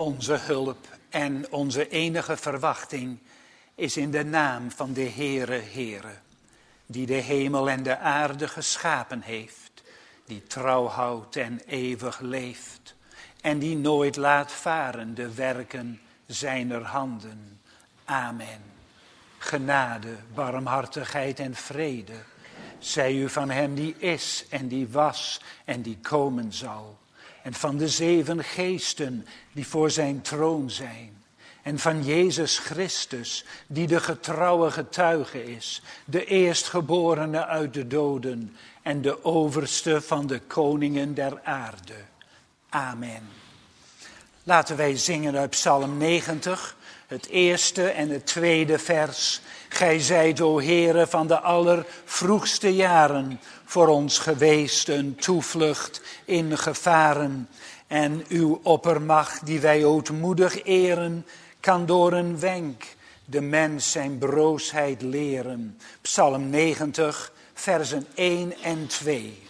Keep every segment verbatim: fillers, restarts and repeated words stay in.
Onze hulp en onze enige verwachting is in de naam van de Heere Heere, die de hemel en de aarde geschapen heeft, die trouw houdt en eeuwig leeft en die nooit laat varen de werken zijner handen. Amen. Genade, barmhartigheid en vrede zij u van hem die is en die was en die komen zal. En van de zeven geesten die voor zijn troon zijn. En van Jezus Christus die de getrouwe getuige is. De eerstgeborene uit de doden en de overste van de koningen der aarde. Amen. Laten wij zingen uit Psalm negentig, het eerste en het tweede vers. Gij zijt, o Heere, van de allervroegste jaren voor ons geweest een toevlucht in gevaren. En uw oppermacht, die wij ootmoedig eren, kan door een wenk de mens zijn broosheid leren. Psalm negentig, versen één en twee.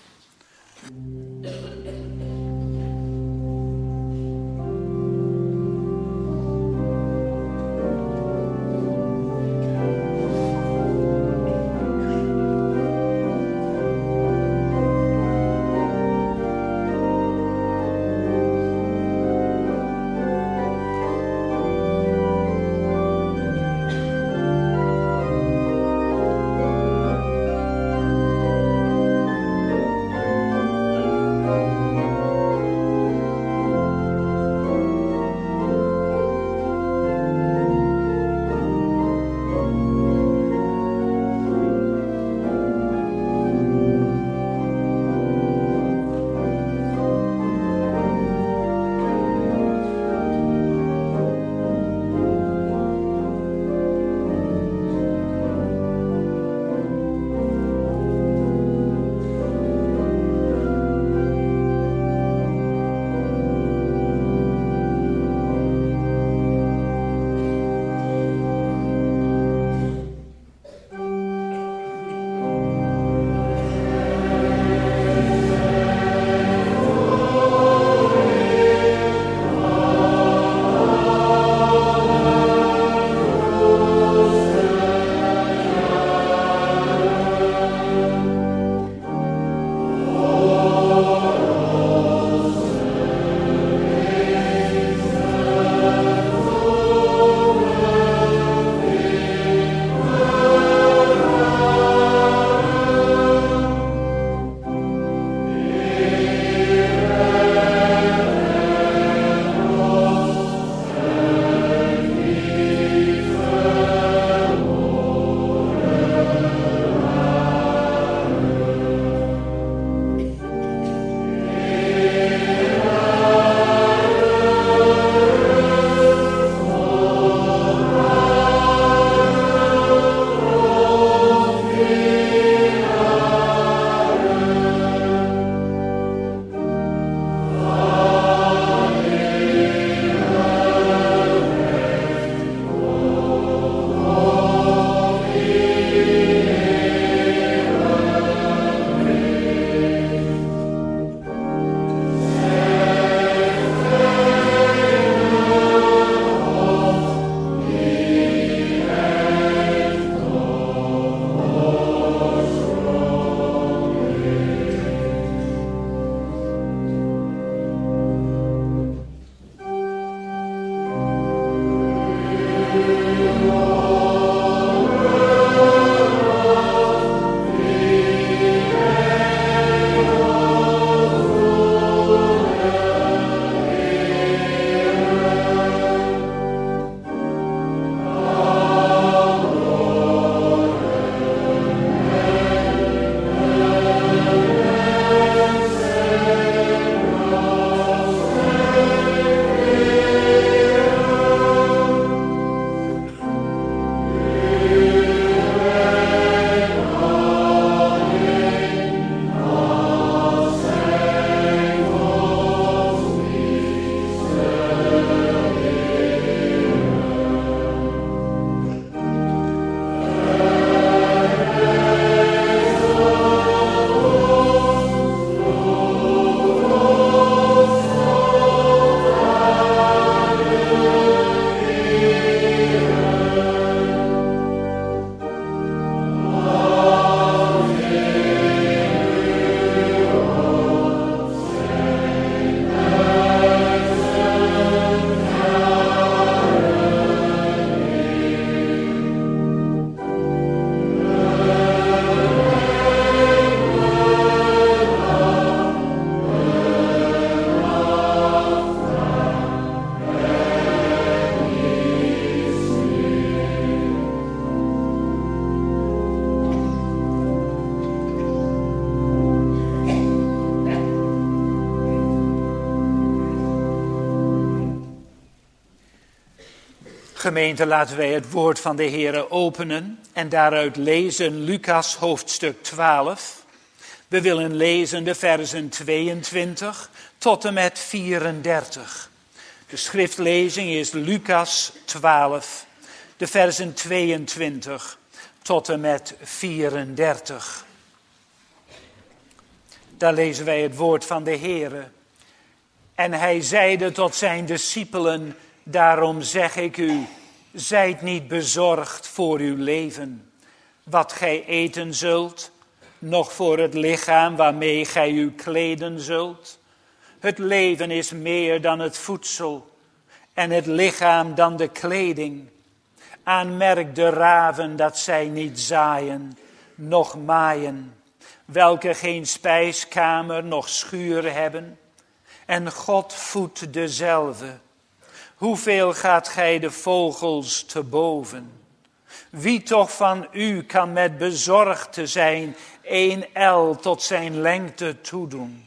Gemeente, laten wij het woord van de Heere openen en daaruit lezen Lucas hoofdstuk twaalf. We willen lezen de versen tweeëntwintig tot en met vierendertig. De schriftlezing is Lucas twaalf, de versen tweeëntwintig tot en met vierendertig. Daar lezen wij het woord van de Heere. En hij zeide tot zijn discipelen: daarom zeg ik u, zijt niet bezorgd voor uw leven, wat gij eten zult, noch voor het lichaam waarmee gij u kleden zult. Het leven is meer dan het voedsel en het lichaam dan de kleding. Aanmerk de raven dat zij niet zaaien, noch maaien, welke geen spijskamer noch schuur hebben, en God voedt dezelfde. Hoeveel gaat gij de vogels te boven? Wie toch van u kan met bezorgd te zijn één el tot zijn lengte toedoen?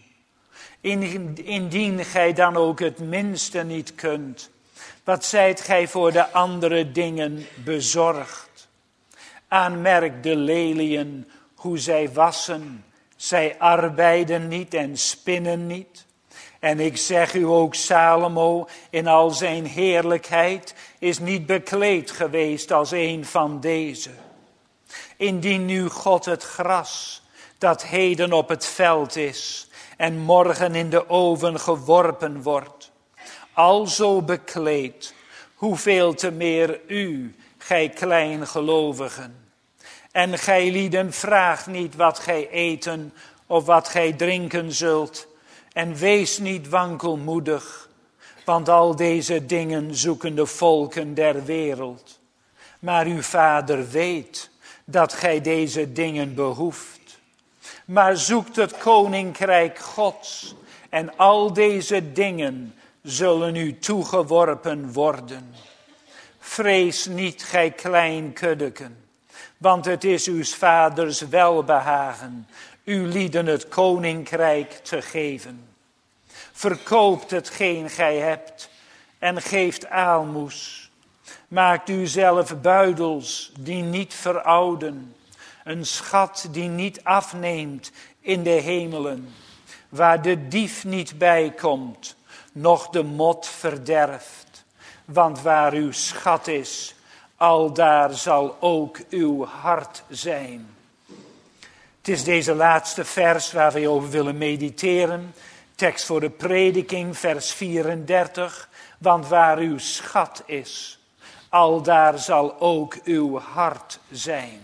Indien gij dan ook het minste niet kunt, wat zijt gij voor de andere dingen bezorgd? Aanmerk de leliën, hoe zij wassen. Zij arbeiden niet en spinnen niet. En ik zeg u ook, Salomo in al zijn heerlijkheid is niet bekleed geweest als een van deze. Indien nu God het gras, dat heden op het veld is en morgen in de oven geworpen wordt, alzo bekleed, hoeveel te meer u, gij kleingelovigen. En gij lieden, vraagt niet wat gij eten of wat gij drinken zult, en wees niet wankelmoedig, want al deze dingen zoeken de volken der wereld. Maar uw Vader weet dat gij deze dingen behoeft. Maar zoekt het koninkrijk Gods, en al deze dingen zullen u toegeworpen worden. Vrees niet, gij klein kuddeken, want het is uw Vaders welbehagen uw lieden het koninkrijk te geven. Verkoopt hetgeen gij hebt en geeft aalmoes. Maakt u zelf buidels die niet verouden, een schat die niet afneemt in de hemelen, waar de dief niet bij komt, noch de mot verderft. Want waar uw schat is, aldaar zal ook uw hart zijn. Het is deze laatste vers waar we over willen mediteren. Tekst voor de prediking, vers vierendertig. Want waar uw schat is, aldaar zal ook uw hart zijn.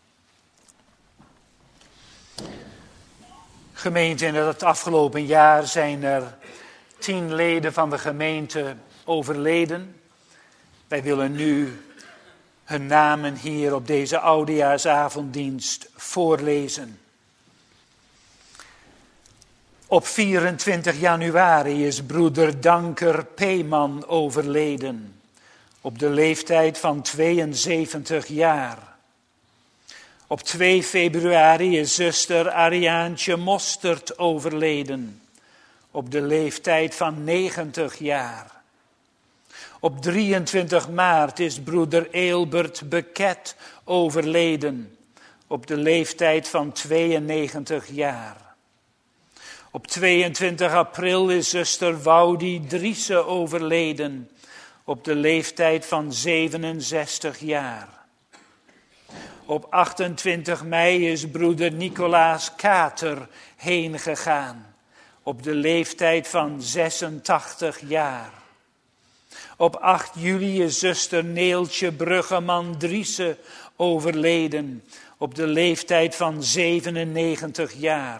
Gemeente, in het afgelopen jaar zijn er tien leden van de gemeente overleden. Wij willen nu hun namen hier op deze oudejaarsavonddienst voorlezen. Op vierentwintig januari is broeder Danker Peeman overleden, op de leeftijd van tweeënzeventig jaar. Op twee februari is zuster Ariaantje Mostert overleden, op de leeftijd van negentig jaar. Op drieëntwintig maart is broeder Eelbert Beket overleden, op de leeftijd van tweeënnegentig jaar. Op tweeëntwintig april is zuster Woudi Driessen overleden, op de leeftijd van zevenenzestig jaar. Op achtentwintig mei is broeder Nicolaas Kater heen gegaan, op de leeftijd van zesentachtig jaar. Op acht juli is zuster Neeltje Bruggeman Driessen overleden, op de leeftijd van zevenennegentig jaar.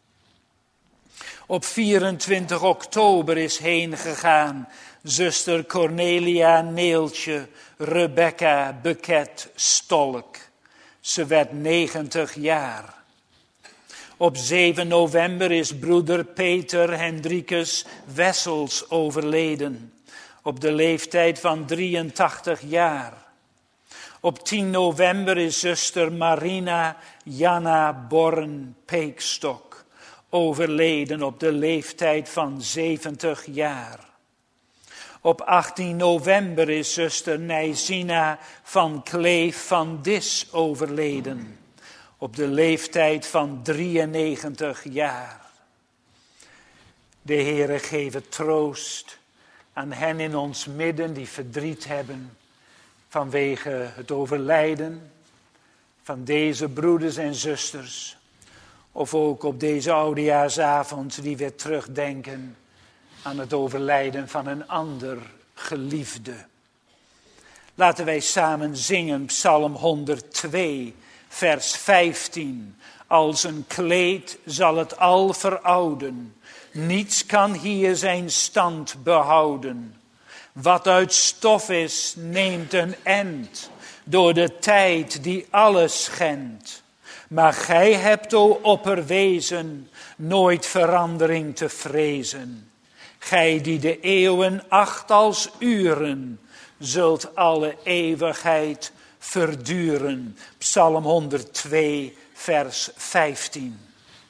Op vierentwintig oktober is heen gegaan zuster Cornelia Neeltje Rebecca Beket Stolk. Ze werd negentig jaar. Op zeven november is broeder Peter Hendrikus Wessels overleden, op de leeftijd van drieëntachtig jaar. Op tien november is zuster Marina Janna Born Peekstok overleden op de leeftijd van zeventig jaar. Op achttien november is zuster Nijsina van Kleef van Dis overleden. Op de leeftijd van drieënnegentig jaar. De Heere geeft troost aan hen in ons midden die verdriet hebben vanwege het overlijden van deze broeders en zusters. Of ook op deze oudejaarsavond die weer terugdenken aan het overlijden van een ander geliefde. Laten wij samen zingen Psalm honderdtwee, vers vijftien. Als een kleed zal het al verouden. Niets kan hier zijn stand behouden. Wat uit stof is, neemt een end door de tijd die alles schendt. Maar gij hebt, o opperwezen, nooit verandering te vrezen. Gij die de eeuwen acht als uren, zult alle eeuwigheid verduren. Psalm honderdtwee, vers vijftien.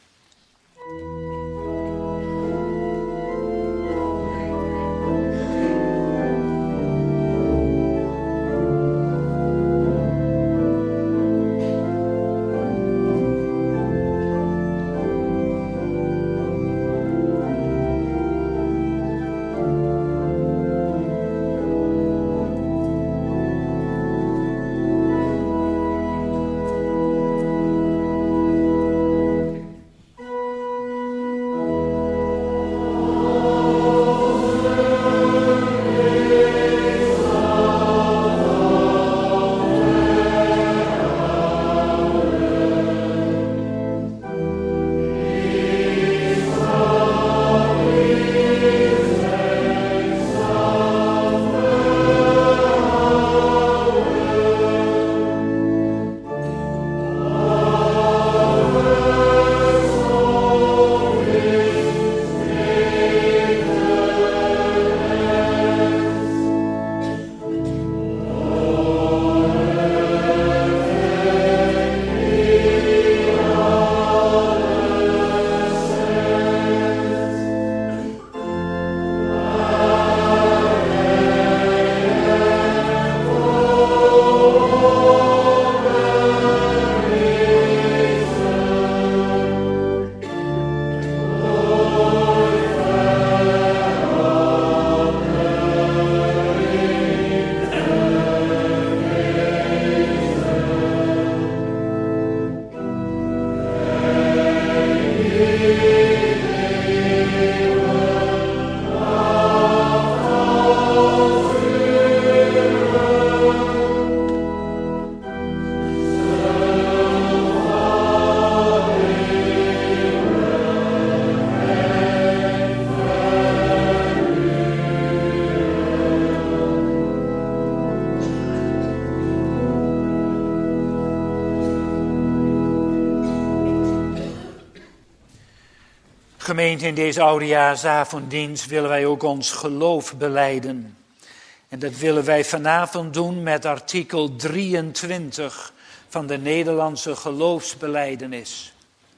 Gemeente, in deze oudejaarsavonddienst willen wij ook ons geloof belijden. En dat willen wij vanavond doen met artikel drieëntwintig van de Nederlandse geloofsbelijdenis.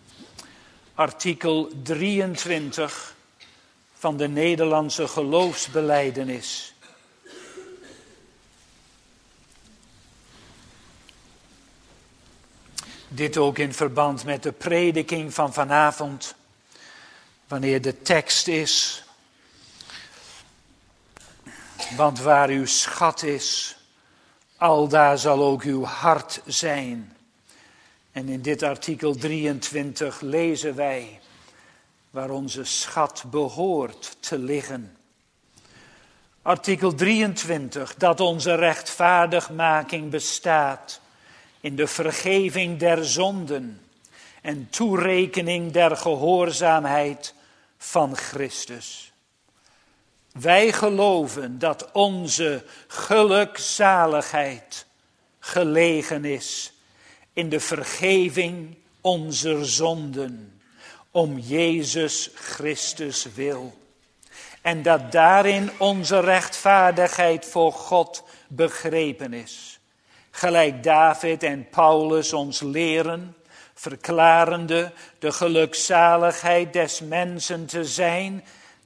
Artikel drieëntwintig van de Nederlandse geloofsbelijdenis. Dit ook in verband met de prediking van vanavond. Wanneer de tekst is, want waar uw schat is, aldaar zal ook uw hart zijn. En in dit artikel drieëntwintig lezen wij waar onze schat behoort te liggen. Artikel drieëntwintig, dat onze rechtvaardigmaking bestaat in de vergeving der zonden en toerekening der gehoorzaamheid van Christus. Wij geloven dat onze gelukzaligheid gelegen is in de vergeving onzer zonden, om Jezus Christus wil. En dat daarin onze rechtvaardigheid voor God begrepen is. Gelijk David en Paulus ons leren, verklarende de gelukzaligheid des mensen te zijn,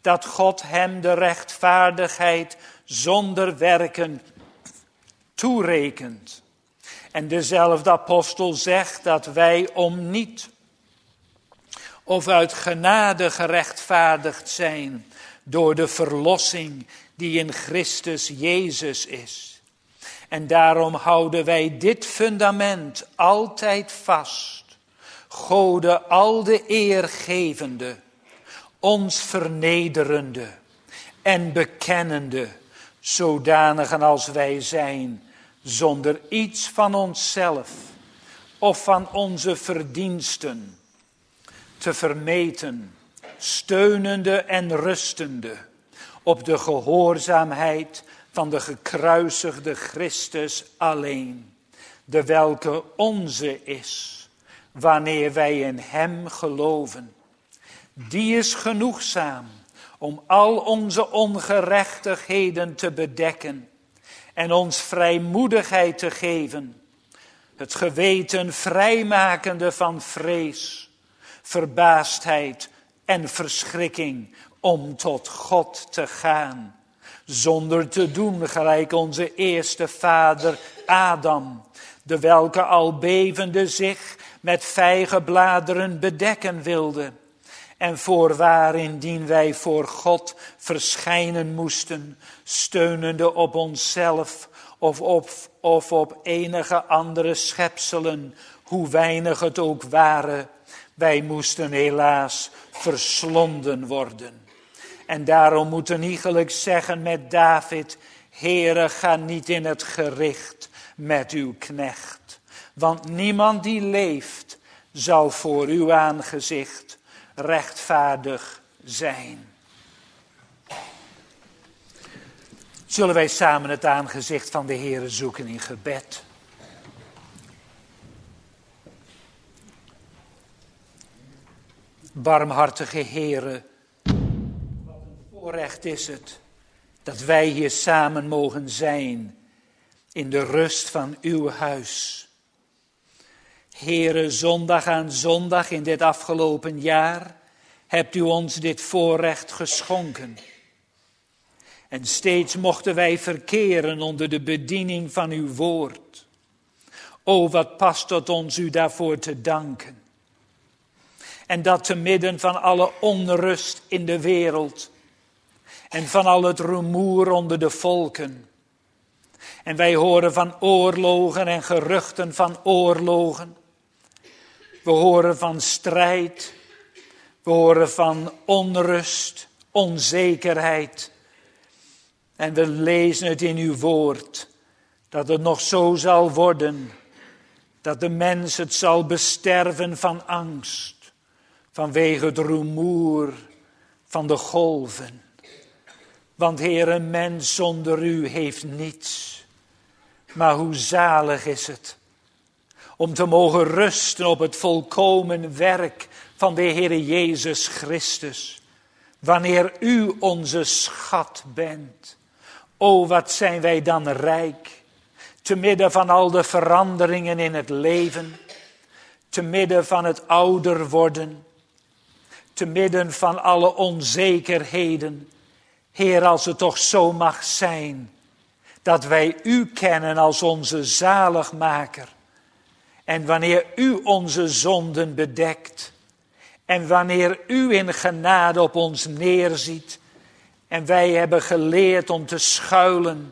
dat God hem de rechtvaardigheid zonder werken toerekent. En dezelfde apostel zegt dat wij om niet of uit genade gerechtvaardigd zijn door de verlossing die in Christus Jezus is. En daarom houden wij dit fundament altijd vast. Gode al de eer gevende, ons vernederende en bekennende, zodanigen als wij zijn, zonder iets van onszelf of van onze verdiensten te vermeten, steunende en rustende op de gehoorzaamheid van de gekruisigde Christus alleen, de welke onze is, wanneer wij in hem geloven. Die is genoegzaam om al onze ongerechtigheden te bedekken en ons vrijmoedigheid te geven, het geweten vrijmakende van vrees, verbaasdheid en verschrikking om tot God te gaan, zonder te doen gelijk onze eerste vader Adam, de welke al bevende zich met vijgenbladeren bedekken wilde. En voorwaar indien wij voor God verschijnen moesten, steunende op onszelf of op, of op enige andere schepselen, hoe weinig het ook waren, wij moesten helaas verslonden worden. En daarom moeten iegelijk zeggen met David, Heere, ga niet in het gericht met uw knecht. Want niemand die leeft zal voor uw aangezicht rechtvaardig zijn. Zullen wij samen het aangezicht van de Heere zoeken in gebed? Barmhartige Heere, wat een voorrecht is het dat wij hier samen mogen zijn in de rust van uw huis. Heere, zondag aan zondag in dit afgelopen jaar hebt u ons dit voorrecht geschonken. En steeds mochten wij verkeren onder de bediening van uw woord. O, wat past het ons u daarvoor te danken. En dat te midden van alle onrust in de wereld en van al het rumoer onder de volken. En wij horen van oorlogen en geruchten van oorlogen. We horen van strijd, we horen van onrust, onzekerheid. En we lezen het in uw woord, dat het nog zo zal worden, dat de mens het zal besterven van angst, vanwege het rumoer van de golven. Want Heer, een mens zonder u heeft niets. Maar hoe zalig is het om te mogen rusten op het volkomen werk van de Heer Jezus Christus. Wanneer u onze schat bent. O, wat zijn wij dan rijk. Te midden van al de veranderingen in het leven. Te midden van het ouder worden. Te midden van alle onzekerheden. Heer, als het toch zo mag zijn dat wij u kennen als onze zaligmaker. En wanneer u onze zonden bedekt. En wanneer u in genade op ons neerziet. En wij hebben geleerd om te schuilen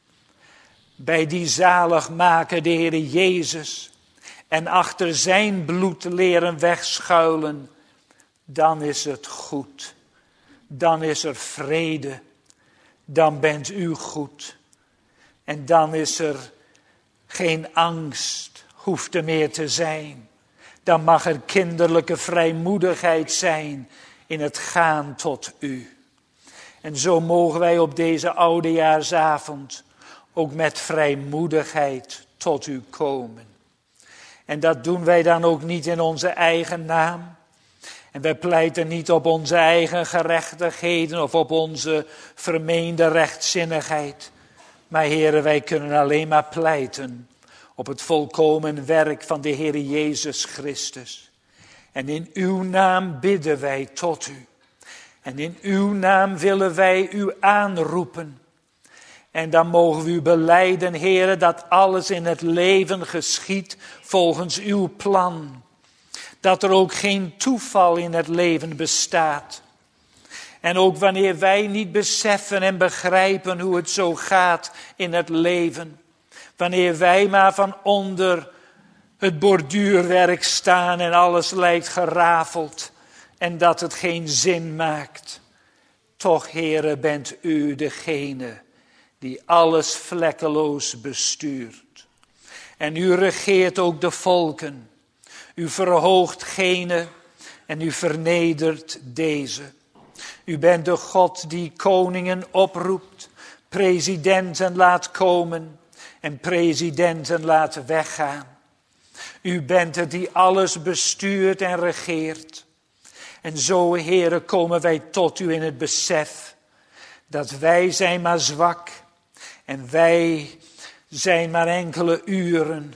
bij die zaligmaker, de Heer Jezus. En achter zijn bloed leren wegschuilen. Dan is het goed. Dan is er vrede. Dan bent u goed. En dan is er geen angst, hoeft er meer te zijn. Dan mag er kinderlijke vrijmoedigheid zijn in het gaan tot u. En zo mogen wij op deze oudejaarsavond ook met vrijmoedigheid tot u komen. En dat doen wij dan ook niet in onze eigen naam. En wij pleiten niet op onze eigen gerechtigheden of op onze vermeende rechtzinnigheid. Maar Heere, wij kunnen alleen maar pleiten op het volkomen werk van de Heer Jezus Christus. En in uw naam bidden wij tot u. En in uw naam willen wij u aanroepen. En dan mogen we u belijden, Heere, dat alles in het leven geschiet volgens uw plan. Dat er ook geen toeval in het leven bestaat. En ook wanneer wij niet beseffen en begrijpen hoe het zo gaat in het leven. Wanneer wij maar van onder het borduurwerk staan en alles lijkt gerafeld. En dat het geen zin maakt. Toch, Heere, bent u degene die alles vlekkeloos bestuurt. En u regeert ook de volken. U verhoogt gene en u vernedert deze. U bent de God die koningen oproept, presidenten laat komen en presidenten laat weggaan. U bent het die alles bestuurt en regeert. En zo, Heere, komen wij tot u in het besef dat wij zijn maar zwak en wij zijn maar enkele uren.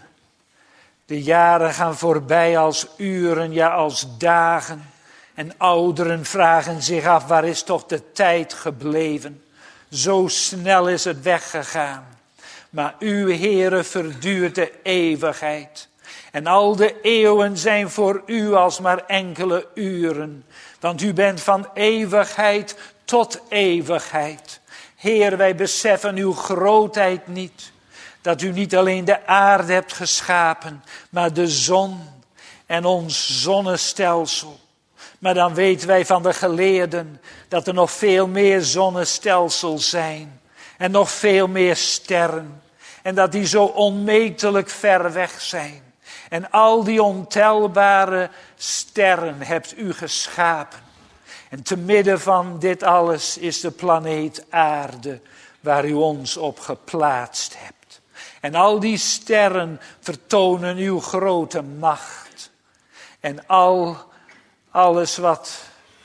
De jaren gaan voorbij als uren, ja als dagen. En ouderen vragen zich af, waar is toch de tijd gebleven? Zo snel is het weggegaan. Maar uw Heere verduurt de eeuwigheid. En al de eeuwen zijn voor u als maar enkele uren. Want u bent van eeuwigheid tot eeuwigheid. Heer, wij beseffen uw grootheid niet. Dat u niet alleen de aarde hebt geschapen, maar de zon en ons zonnestelsel. Maar dan weten wij van de geleerden dat er nog veel meer zonnestelsels zijn. En nog veel meer sterren. En dat die zo onmetelijk ver weg zijn. En al die ontelbare sterren hebt u geschapen. En te midden van dit alles is de planeet aarde waar u ons op geplaatst hebt. En al die sterren vertonen uw grote macht. En al, alles wat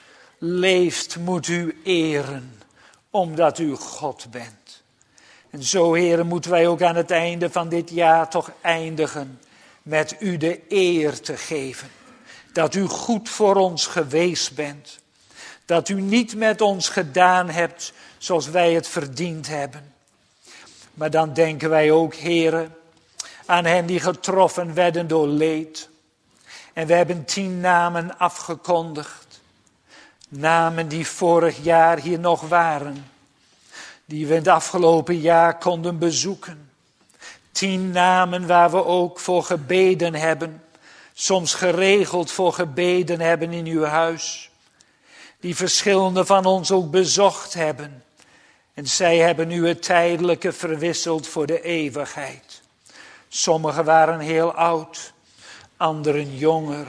leeft moet u eren, omdat u God bent. En zo, Heere, moeten wij ook aan het einde van dit jaar toch eindigen met u de eer te geven. Dat u goed voor ons geweest bent. Dat u niet met ons gedaan hebt zoals wij het verdiend hebben. Maar dan denken wij ook, Heere, aan hen die getroffen werden door leed. En we hebben tien namen afgekondigd. Namen die vorig jaar hier nog waren. Die we het afgelopen jaar konden bezoeken. Tien namen waar we ook voor gebeden hebben. Soms geregeld voor gebeden hebben in uw huis. Die verschillende van ons ook bezocht hebben. En zij hebben nu het tijdelijke verwisseld voor de eeuwigheid. Sommigen waren heel oud, anderen jonger.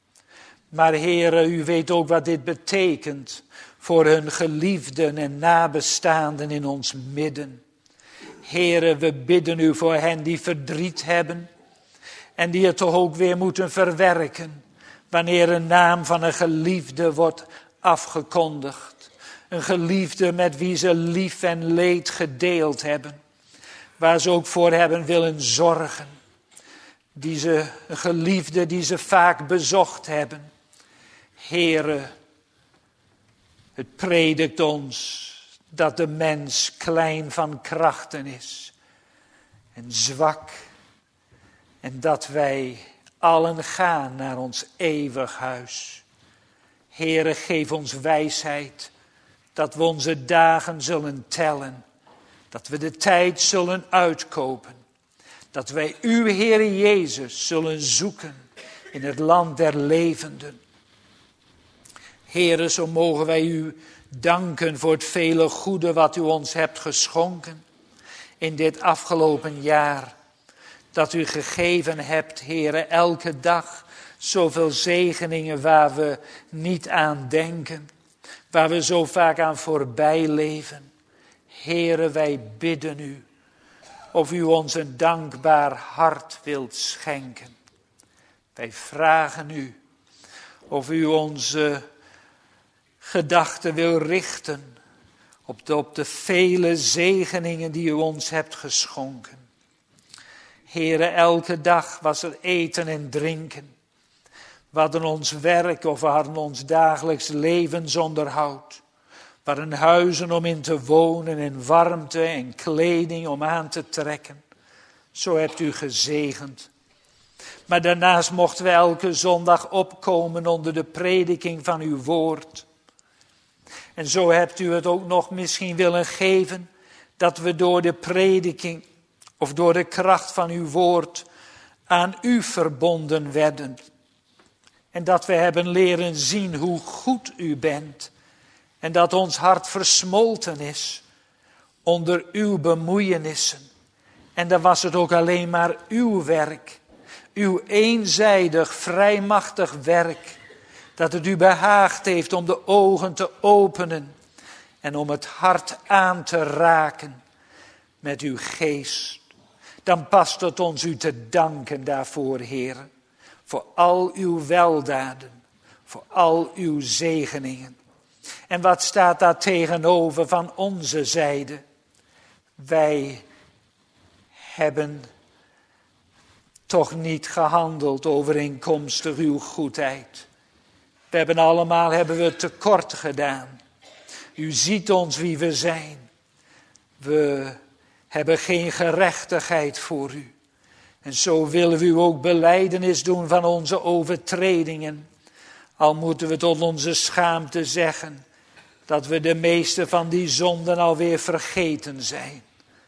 Maar Heere, u weet ook wat dit betekent voor hun geliefden en nabestaanden in ons midden. Heere, we bidden u voor hen die verdriet hebben en die het toch ook weer moeten verwerken wanneer een naam van een geliefde wordt afgekondigd. Een geliefde met wie ze lief en leed gedeeld hebben. Waar ze ook voor hebben willen zorgen. Die ze, een geliefde die ze vaak bezocht hebben. Heere, het predikt ons dat de mens klein van krachten is. En zwak. En dat wij allen gaan naar ons eeuwig huis. Heere, geef ons wijsheid. Dat we onze dagen zullen tellen. Dat we de tijd zullen uitkopen. Dat wij uw Heere Jezus zullen zoeken in het land der levenden. Heere, zo mogen wij u danken voor het vele goede wat u ons hebt geschonken in dit afgelopen jaar. Dat u gegeven hebt, Heere, elke dag zoveel zegeningen waar we niet aan denken. Waar we zo vaak aan voorbij leven. Heere, wij bidden u of u ons een dankbaar hart wilt schenken. Wij vragen u of u onze gedachten wil richten op de, op de vele zegeningen die u ons hebt geschonken. Heere, elke dag was er eten en drinken. We hadden ons werk of we hadden ons dagelijks levensonderhoud. We hadden huizen om in te wonen en warmte en kleding om aan te trekken. Zo hebt u gezegend. Maar daarnaast mochten we elke zondag opkomen onder de prediking van uw woord. En zo hebt u het ook nog misschien willen geven dat we door de prediking of door de kracht van uw woord aan u verbonden werden. En dat we hebben leren zien hoe goed u bent. En dat ons hart versmolten is onder uw bemoeienissen. En dan was het ook alleen maar uw werk. Uw eenzijdig, vrijmachtig werk. Dat het u behaagd heeft om de ogen te openen. En om het hart aan te raken met uw geest. Dan past het ons u te danken daarvoor, Heer. Voor al uw weldaden. Voor al uw zegeningen. En wat staat daar tegenover van onze zijde? Wij hebben toch niet gehandeld overeenkomstig uw goedheid. We hebben allemaal hebben we tekort gedaan. U ziet ons wie we zijn. We hebben geen gerechtigheid voor u. En zo willen we u ook belijdenis doen van onze overtredingen. Al moeten we tot onze schaamte zeggen dat we de meeste van die zonden alweer vergeten zijn.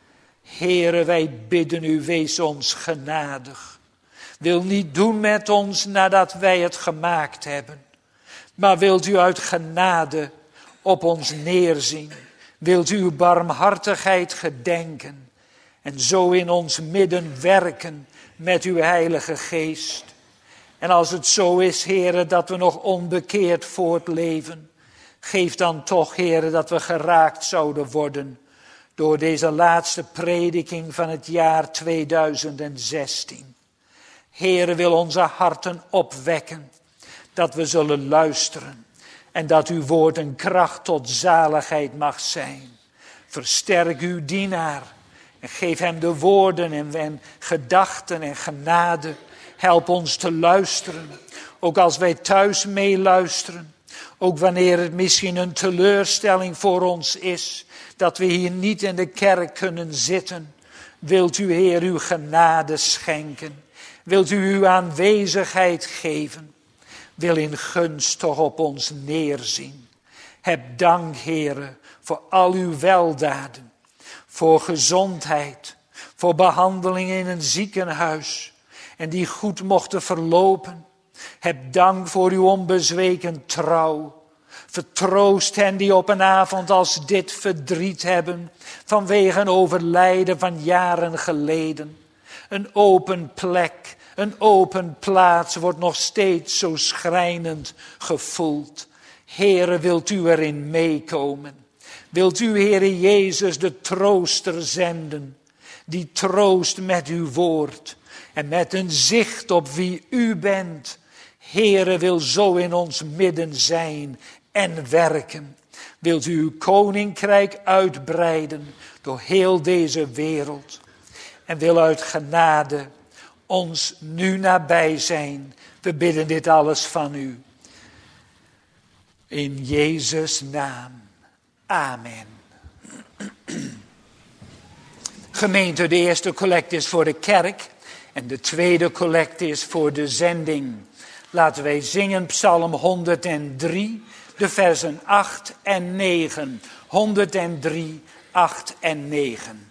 Heere, wij bidden u, wees ons genadig. Wil niet doen met ons nadat wij het gemaakt hebben. Maar wilt u uit genade op ons neerzien. Wilt u uw barmhartigheid gedenken. En zo in ons midden werken met uw heilige geest. En als het zo is, Heere, dat we nog onbekeerd voortleven. Geef dan toch, Heere, dat we geraakt zouden worden door deze laatste prediking van het jaar tweeduizend zestien. Heere, wil onze harten opwekken, dat we zullen luisteren en dat uw woord een kracht tot zaligheid mag zijn. Versterk uw dienaar en geef hem de woorden en, en gedachten en genade. Help ons te luisteren, ook als wij thuis meeluisteren. Ook wanneer het misschien een teleurstelling voor ons is, dat we hier niet in de kerk kunnen zitten. Wilt u, Heer, uw genade schenken? Wilt u uw aanwezigheid geven? Wil in gunst toch op ons neerzien. Heb dank, Heere, voor al uw weldaden. Voor gezondheid, voor behandeling in een ziekenhuis. En die goed mochten verlopen. Heb dank voor uw onbezweken trouw. Vertroost hen die op een avond als dit verdriet hebben. Vanwege een overlijden van jaren geleden. Een open plek, een open plaats wordt nog steeds zo schrijnend gevoeld. Heere, wilt u erin meekomen? Wilt u, Heere Jezus, de trooster zenden? Die troost met uw woord. En met een zicht op wie u bent. Heere, wil zo in ons midden zijn en werken. Wilt u uw koninkrijk uitbreiden door heel deze wereld. En wil uit genade ons nu nabij zijn. We bidden dit alles van u. In Jezus' naam. Amen. Gemeente, de eerste collecte is voor de kerk. En de tweede collecte is voor de zending. Laten wij zingen Psalm honderddrie, de versen acht en negen. honderddrie, acht en negen.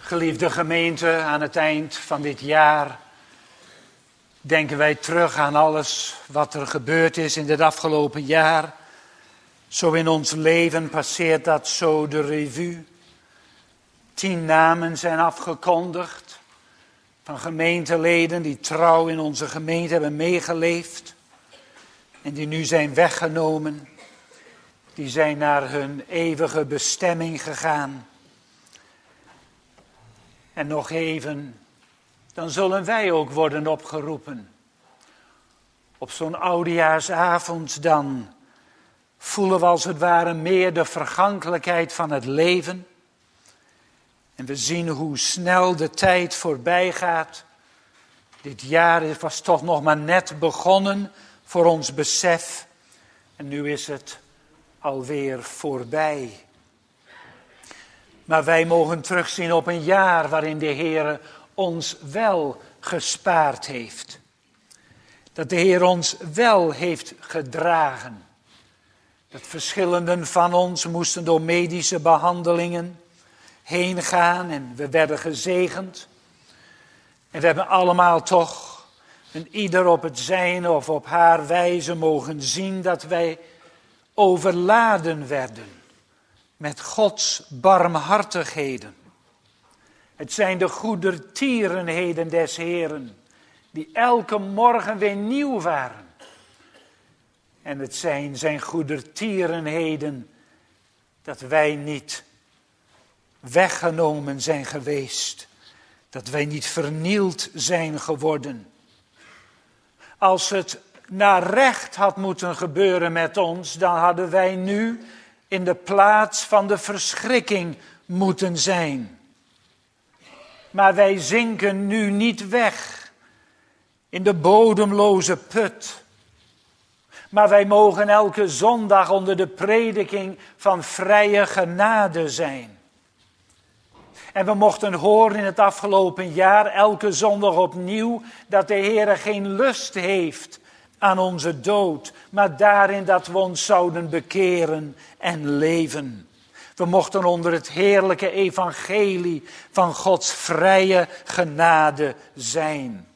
Geliefde gemeente, aan het eind van dit jaar denken wij terug aan alles wat er gebeurd is in dit afgelopen jaar. Zo in ons leven passeert dat zo de revue. Tien namen zijn afgekondigd van gemeenteleden die trouw in onze gemeente hebben meegeleefd en die nu zijn weggenomen. Die zijn naar hun eeuwige bestemming gegaan. En nog even, dan zullen wij ook worden opgeroepen. Op zo'n oudejaarsavond dan voelen we als het ware meer de vergankelijkheid van het leven. En we zien hoe snel de tijd voorbij gaat. Dit jaar was toch nog maar net begonnen voor ons besef. En nu is het alweer voorbij. Maar wij mogen terugzien op een jaar waarin de Heer ons wel gespaard heeft. Dat de Heer ons wel heeft gedragen. Dat verschillenden van ons moesten door medische behandelingen heen gaan en we werden gezegend. En we hebben allemaal toch een ieder op het zijne of op haar wijze mogen zien dat wij overladen werden met Gods barmhartigheden. Het zijn de goedertierenheden des Heeren die elke morgen weer nieuw waren. En het zijn zijn goedertierenheden dat wij niet weggenomen zijn geweest. Dat wij niet vernield zijn geworden. Als het naar recht had moeten gebeuren met ons, dan hadden wij nu in de plaats van de verschrikking moeten zijn. Maar wij zinken nu niet weg in de bodemloze put. Maar wij mogen elke zondag onder de prediking van vrije genade zijn. En we mochten horen in het afgelopen jaar, elke zondag opnieuw, dat de Heer geen lust heeft aan onze dood, maar daarin dat we ons zouden bekeren en leven. We mochten onder het heerlijke evangelie van Gods vrije genade zijn.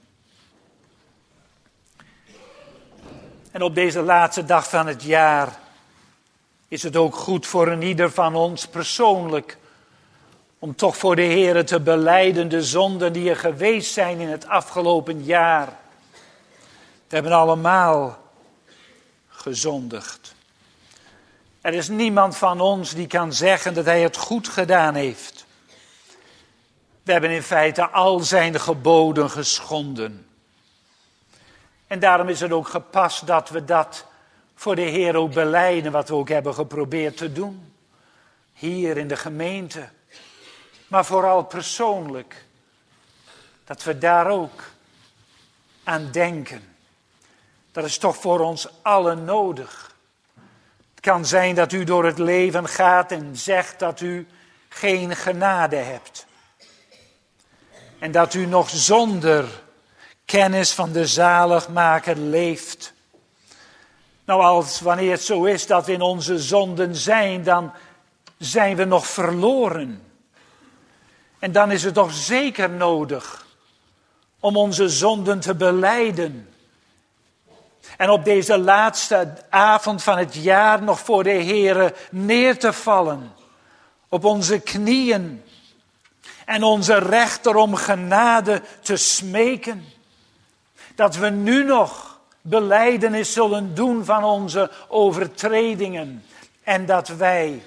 En op deze laatste dag van het jaar is het ook goed voor een ieder van ons persoonlijk om toch voor de Heer te belijden de zonden die er geweest zijn in het afgelopen jaar. We hebben allemaal gezondigd. Er is niemand van ons die kan zeggen dat hij het goed gedaan heeft. We hebben in feite al zijn geboden geschonden. En daarom is het ook gepast dat we dat voor de Heer ook belijden, wat we ook hebben geprobeerd te doen. Hier in de gemeente. Maar vooral persoonlijk. Dat we daar ook aan denken. Dat is toch voor ons allen nodig. Het kan zijn dat u door het leven gaat en zegt dat u geen genade hebt. En dat u nog zonder kennis van de zaligmaker leeft. Nou, als wanneer het zo is dat we in onze zonden zijn, dan zijn we nog verloren. En dan is het toch zeker nodig om onze zonden te belijden. En op deze laatste avond van het jaar nog voor de Heere neer te vallen. Op onze knieën. En onze rechter om genade te smeken. Dat we nu nog belijdenis zullen doen van onze overtredingen. En dat wij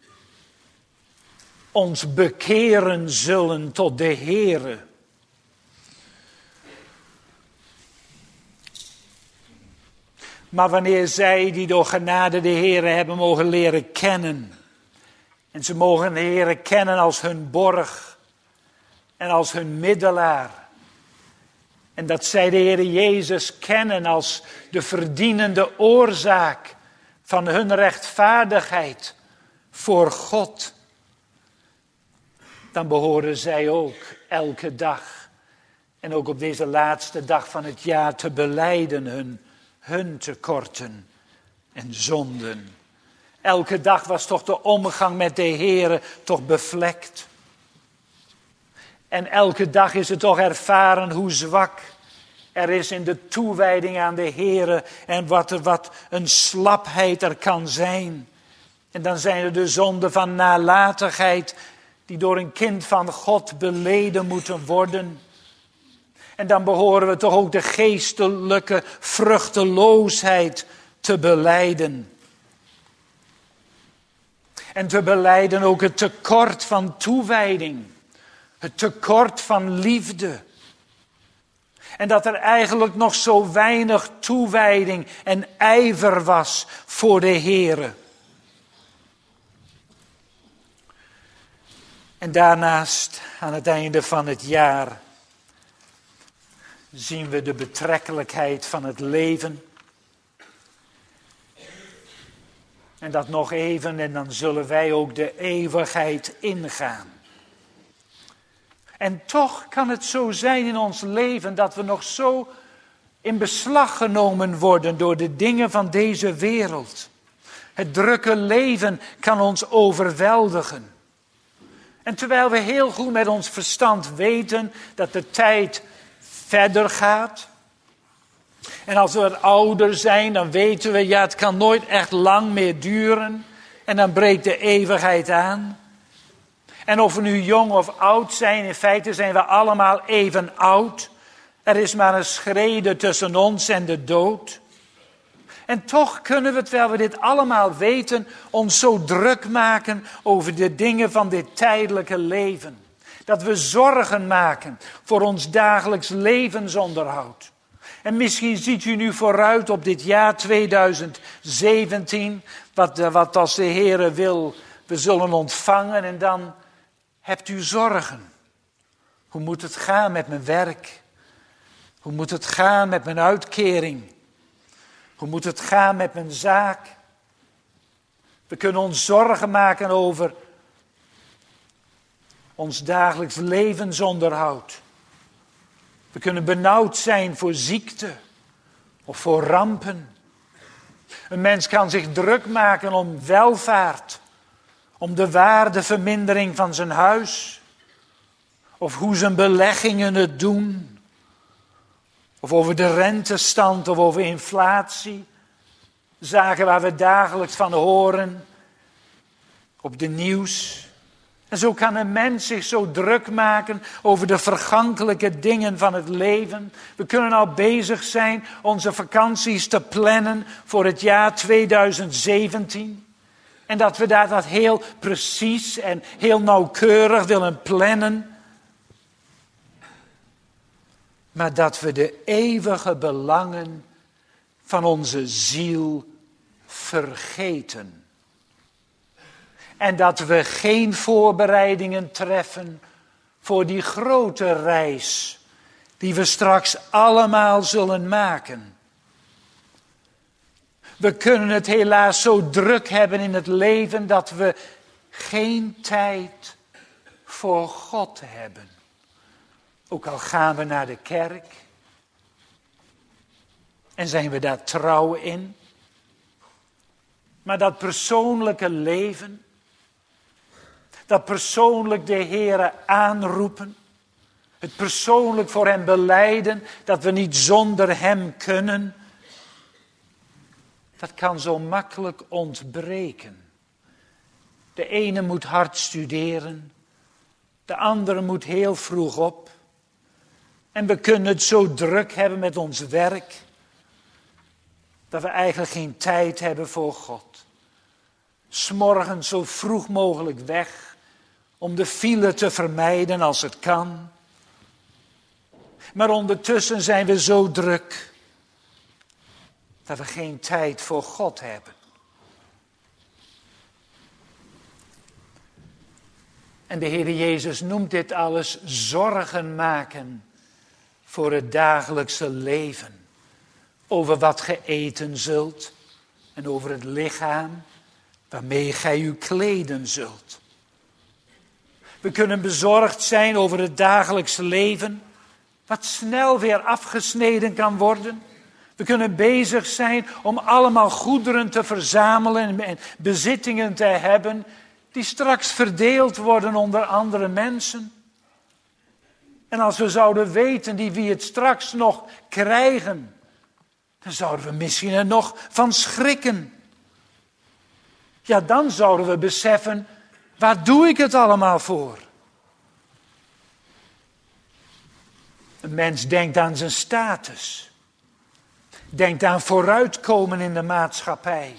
ons bekeren zullen tot de Heere. Maar wanneer zij die door genade de Heere hebben mogen leren kennen. En ze mogen de Heere kennen als hun borg. En als hun middelaar. En dat zij de Heere Jezus kennen als de verdienende oorzaak van hun rechtvaardigheid voor God. Dan behoren zij ook elke dag en ook op deze laatste dag van het jaar te belijden hun, hun tekorten en zonden. Elke dag was toch de omgang met de Heere toch bevlekt. En elke dag is het toch ervaren hoe zwak er is in de toewijding aan de Heere en wat, er, wat een slapheid er kan zijn. En dan zijn er de zonden van nalatigheid die door een kind van God beleden moeten worden. En dan behoren we toch ook de geestelijke vruchteloosheid te belijden. En te belijden ook het tekort van toewijding. Het tekort van liefde. En dat er eigenlijk nog zo weinig toewijding en ijver was voor de Heere. En daarnaast, aan het einde van het jaar, zien we de betrekkelijkheid van het leven. En dat nog even, en dan zullen wij ook de eeuwigheid ingaan. En toch kan het zo zijn in ons leven dat we nog zo in beslag genomen worden door de dingen van deze wereld. Het drukke leven kan ons overweldigen. En terwijl we heel goed met ons verstand weten dat de tijd verder gaat. En als we wat ouder zijn, dan weten we, ja, het kan nooit echt lang meer duren. En dan breekt de eeuwigheid aan. En of we nu jong of oud zijn, in feite zijn we allemaal even oud. Er is maar een schrede tussen ons en de dood. En toch kunnen we, terwijl we dit allemaal weten, ons zo druk maken over de dingen van dit tijdelijke leven. Dat we zorgen maken voor ons dagelijks levensonderhoud. En misschien ziet u nu vooruit op dit jaar tweeduizend zeventien, wat, wat als de Heere wil, we zullen ontvangen en dan hebt u zorgen. Hoe moet het gaan met mijn werk? Hoe moet het gaan met mijn uitkering? Hoe moet het gaan met mijn zaak? We kunnen ons zorgen maken over ons dagelijks levensonderhoud. We kunnen benauwd zijn voor ziekte of voor rampen. Een mens kan zich druk maken om welvaart, om de waardevermindering van zijn huis, of hoe zijn beleggingen het doen, of over de rentestand of over inflatie. Zaken waar we dagelijks van horen op de nieuws. En zo kan een mens zich zo druk maken over de vergankelijke dingen van het leven. We kunnen al bezig zijn onze vakanties te plannen voor het jaar tweeduizend zeventien. En dat we daar dat heel precies en heel nauwkeurig willen plannen. Maar dat we de eeuwige belangen van onze ziel vergeten. En dat we geen voorbereidingen treffen voor die grote reis die we straks allemaal zullen maken. We kunnen het helaas zo druk hebben in het leven dat we geen tijd voor God hebben. Ook al gaan we naar de kerk en zijn we daar trouw in. Maar dat persoonlijke leven, dat persoonlijk de Heere aanroepen, het persoonlijk voor hem belijden, dat we niet zonder hem kunnen, dat kan zo makkelijk ontbreken. De ene moet hard studeren, de andere moet heel vroeg op. En we kunnen het zo druk hebben met ons werk, dat we eigenlijk geen tijd hebben voor God. 'S Morgens zo vroeg mogelijk weg, om de file te vermijden als het kan. Maar ondertussen zijn we zo druk, dat we geen tijd voor God hebben. En de Heer Jezus noemt dit alles zorgen maken voor het dagelijkse leven. Over wat ge eten zult en over het lichaam waarmee gij u kleden zult. We kunnen bezorgd zijn over het dagelijkse leven, wat snel weer afgesneden kan worden. We kunnen bezig zijn om allemaal goederen te verzamelen en bezittingen te hebben, die straks verdeeld worden onder andere mensen. En als we zouden weten die wie het straks nog krijgen, dan zouden we misschien er nog van schrikken. Ja, dan zouden we beseffen, waar doe ik het allemaal voor? Een mens denkt aan zijn status. Denkt aan vooruitkomen in de maatschappij.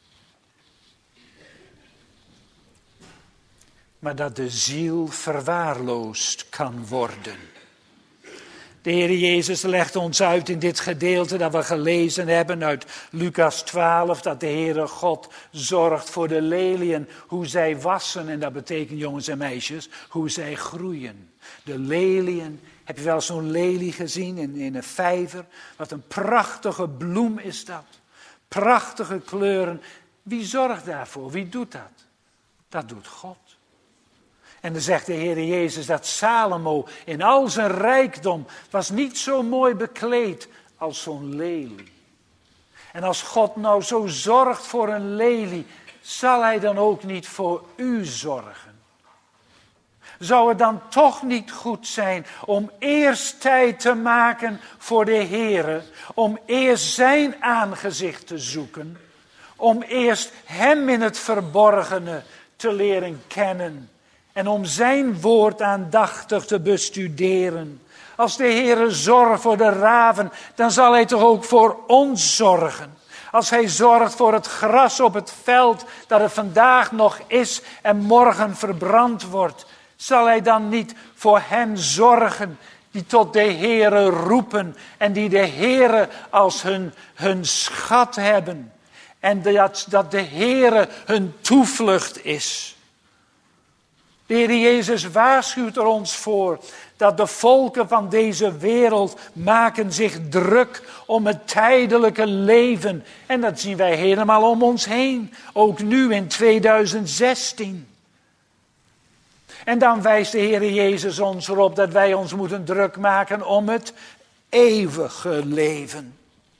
Maar dat de ziel verwaarloosd kan worden. De Heer Jezus legt ons uit in dit gedeelte dat we gelezen hebben uit Lucas twaalf, dat de Heere God zorgt voor de leliën, hoe zij wassen. En dat betekent, jongens en meisjes, hoe zij groeien. De leliën, heb je wel zo'n lelie gezien in, in een vijver? Wat een prachtige bloem is dat. Prachtige kleuren. Wie zorgt daarvoor? Wie doet dat? Dat doet God. En dan zegt de Heer Jezus dat Salomo in al zijn rijkdom was niet zo mooi bekleed als zo'n lelie. En als God nou zo zorgt voor een lelie, zal hij dan ook niet voor u zorgen? Zou het dan toch niet goed zijn om eerst tijd te maken voor de Heere, om eerst zijn aangezicht te zoeken, om eerst hem in het verborgene te leren kennen? En om zijn woord aandachtig te bestuderen. Als de Heere zorgt voor de raven, dan zal hij toch ook voor ons zorgen. Als hij zorgt voor het gras op het veld, dat er vandaag nog is en morgen verbrand wordt, zal hij dan niet voor hen zorgen die tot de Heere roepen en die de Heere als hun, hun schat hebben. En dat, dat de Heere hun toevlucht is. De Heer Jezus waarschuwt er ons voor dat de volken van deze wereld maken zich druk om het tijdelijke leven. En dat zien wij helemaal om ons heen, ook nu in tweeduizend zestien. En dan wijst de Heer Jezus ons erop dat wij ons moeten druk maken om het eeuwige leven.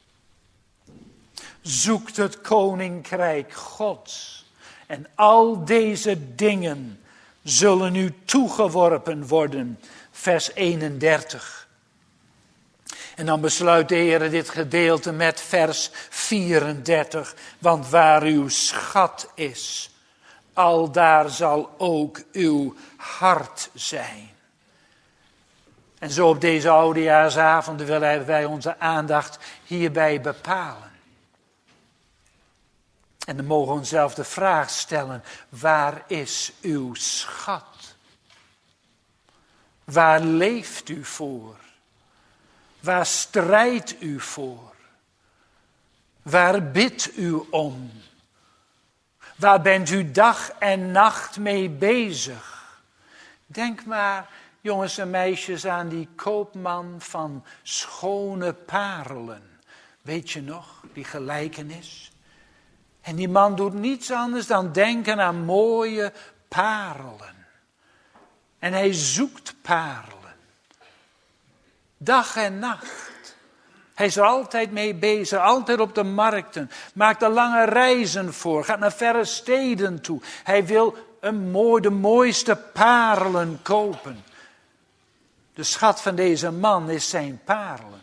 Zoekt het koninkrijk Gods en al deze dingen zullen u toegeworpen worden. Vers eenendertig. En dan besluit de Heer dit gedeelte met vers vierendertig. Want waar uw schat is, aldaar zal ook uw hart zijn. En zo op deze oudejaarsavonden willen wij onze aandacht hierbij bepalen. En dan mogen we onszelf de vraag stellen, waar is uw schat? Waar leeft u voor? Waar strijdt u voor? Waar bidt u om? Waar bent u dag en nacht mee bezig? Denk maar, jongens en meisjes, aan die koopman van schone parelen. Weet je nog, die gelijkenis? En die man doet niets anders dan denken aan mooie parelen. En hij zoekt parelen. Dag en nacht. Hij is er altijd mee bezig, altijd op de markten. Maakt er lange reizen voor, gaat naar verre steden toe. Hij wil een mooi, de mooiste parelen kopen. De schat van deze man is zijn parelen.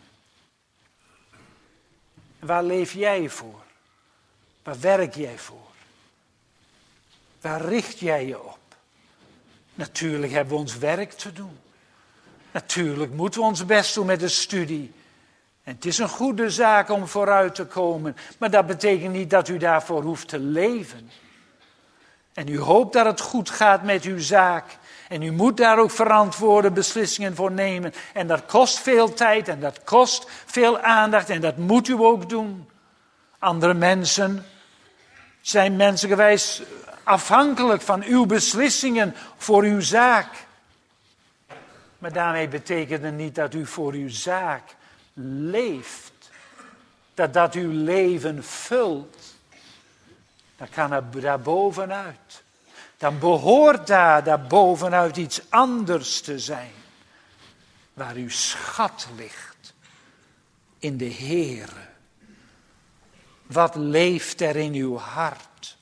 Waar leef jij voor? Waar werk jij voor? Waar richt jij je op? Natuurlijk hebben we ons werk te doen. Natuurlijk moeten we ons best doen met de studie. En het is een goede zaak om vooruit te komen. Maar dat betekent niet dat u daarvoor hoeft te leven. En u hoopt dat het goed gaat met uw zaak. En u moet daar ook verantwoorde beslissingen voor nemen. En dat kost veel tijd en dat kost veel aandacht. En dat moet u ook doen. Andere mensen zijn menselijkerwijs afhankelijk van uw beslissingen voor uw zaak. Maar daarmee betekent het niet dat u voor uw zaak leeft. Dat dat uw leven vult. Dan kan er daarbovenuit. Dan behoort daar daarbovenuit iets anders te zijn. Waar uw schat ligt. In de Heere. Wat leeft er in uw hart?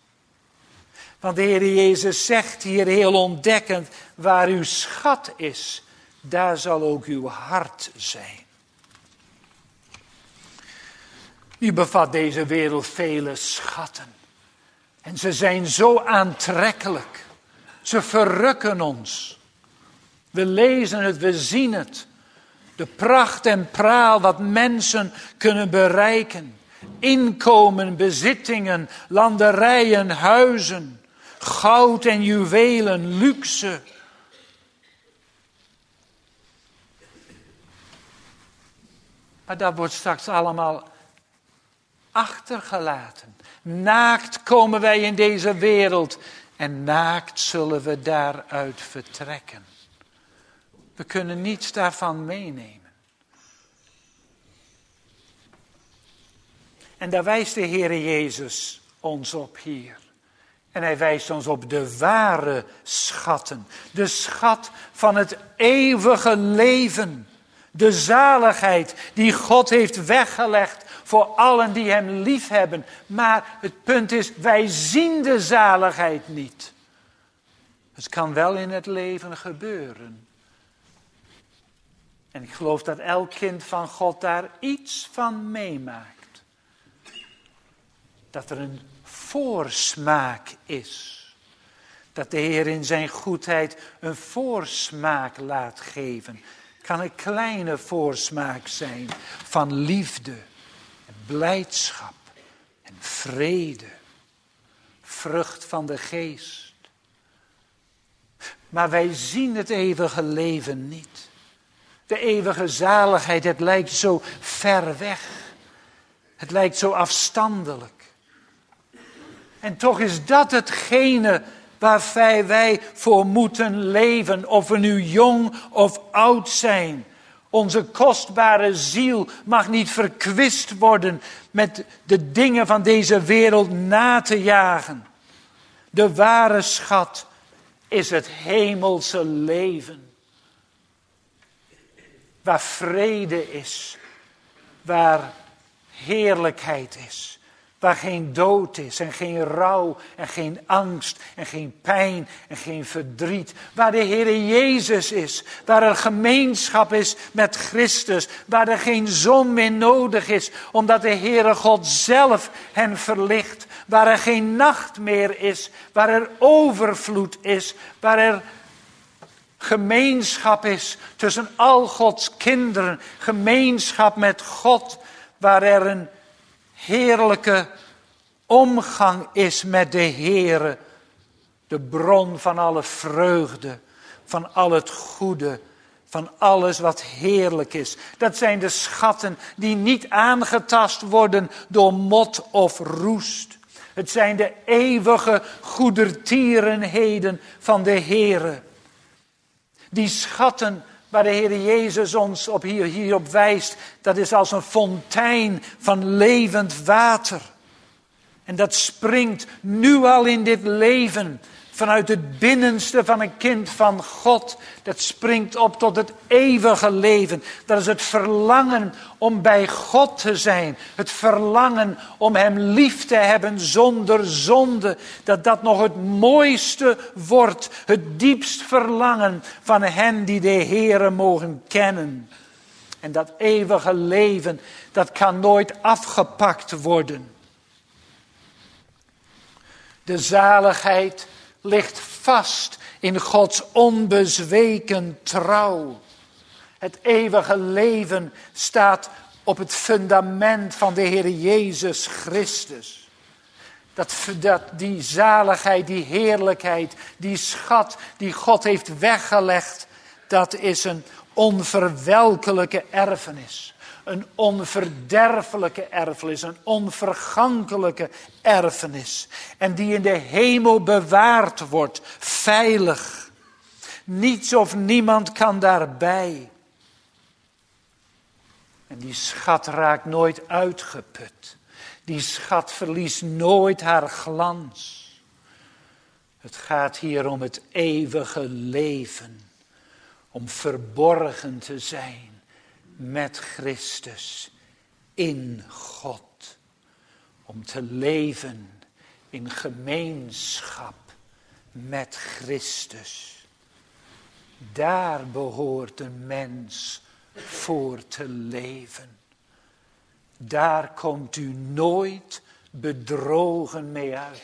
Want de Heer Jezus zegt hier heel ontdekkend, waar uw schat is, daar zal ook uw hart zijn. Nu bevat deze wereld vele schatten. En ze zijn zo aantrekkelijk. Ze verrukken ons. We lezen het, we zien het. De pracht en praal wat mensen kunnen bereiken. Inkomen, bezittingen, landerijen, huizen. Goud en juwelen, luxe. Maar dat wordt straks allemaal achtergelaten. Naakt komen wij in deze wereld en naakt zullen we daaruit vertrekken. We kunnen niets daarvan meenemen. En daar wijst de Heere Jezus ons op hier. En hij wijst ons op de ware schatten. De schat van het eeuwige leven. De zaligheid die God heeft weggelegd voor allen die hem lief hebben. Maar het punt is, wij zien de zaligheid niet. Het kan wel in het leven gebeuren. En ik geloof dat elk kind van God daar iets van meemaakt. Dat er een voorsmaak is. Dat de Heer in zijn goedheid een voorsmaak laat geven. Kan een kleine voorsmaak zijn van liefde en blijdschap en vrede. Vrucht van de geest. Maar wij zien het eeuwige leven niet. De eeuwige zaligheid, het lijkt zo ver weg. Het lijkt zo afstandelijk. En toch is dat hetgene waar wij voor moeten leven. Of we nu jong of oud zijn. Onze kostbare ziel mag niet verkwist worden met de dingen van deze wereld na te jagen. De ware schat is het hemelse leven. Waar vrede is. Waar heerlijkheid is. Waar geen dood is en geen rouw en geen angst en geen pijn en geen verdriet. Waar de Heere Jezus is. Waar er gemeenschap is met Christus. Waar er geen zon meer nodig is. Omdat de Heere God zelf hen verlicht. Waar er geen nacht meer is. Waar er overvloed is. Waar er gemeenschap is tussen al Gods kinderen. Gemeenschap met God. Waar er een heerlijke omgang is met de Heere. De bron van alle vreugde, van al het goede, van alles wat heerlijk is. Dat zijn de schatten die niet aangetast worden door mot of roest. Het zijn de eeuwige goedertierenheden van de Heere. Die schatten waar de Heer Jezus ons op hier, hierop wijst, dat is als een fontein van levend water. En dat springt nu al in dit leven, vanuit het binnenste van een kind van God. Dat springt op tot het eeuwige leven. Dat is het verlangen om bij God te zijn. Het verlangen om hem lief te hebben zonder zonde. Dat dat nog het mooiste wordt. Het diepst verlangen van hen die de Heere mogen kennen. En dat eeuwige leven, dat kan nooit afgepakt worden. De zaligheid ligt vast in Gods onbezweken trouw. Het eeuwige leven staat op het fundament van de Heer Jezus Christus. Dat, dat die zaligheid, die heerlijkheid, die schat die God heeft weggelegd, dat is een onverwelkelijke erfenis. Een onverderfelijke erfenis, een onvergankelijke erfenis. En die in de hemel bewaard wordt, veilig. Niets of niemand kan daarbij. En die schat raakt nooit uitgeput. Die schat verliest nooit haar glans. Het gaat hier om het eeuwige leven. Om verborgen te zijn met Christus in God. Om te leven in gemeenschap met Christus. Daar behoort een mens voor te leven. Daar komt u nooit bedrogen mee uit.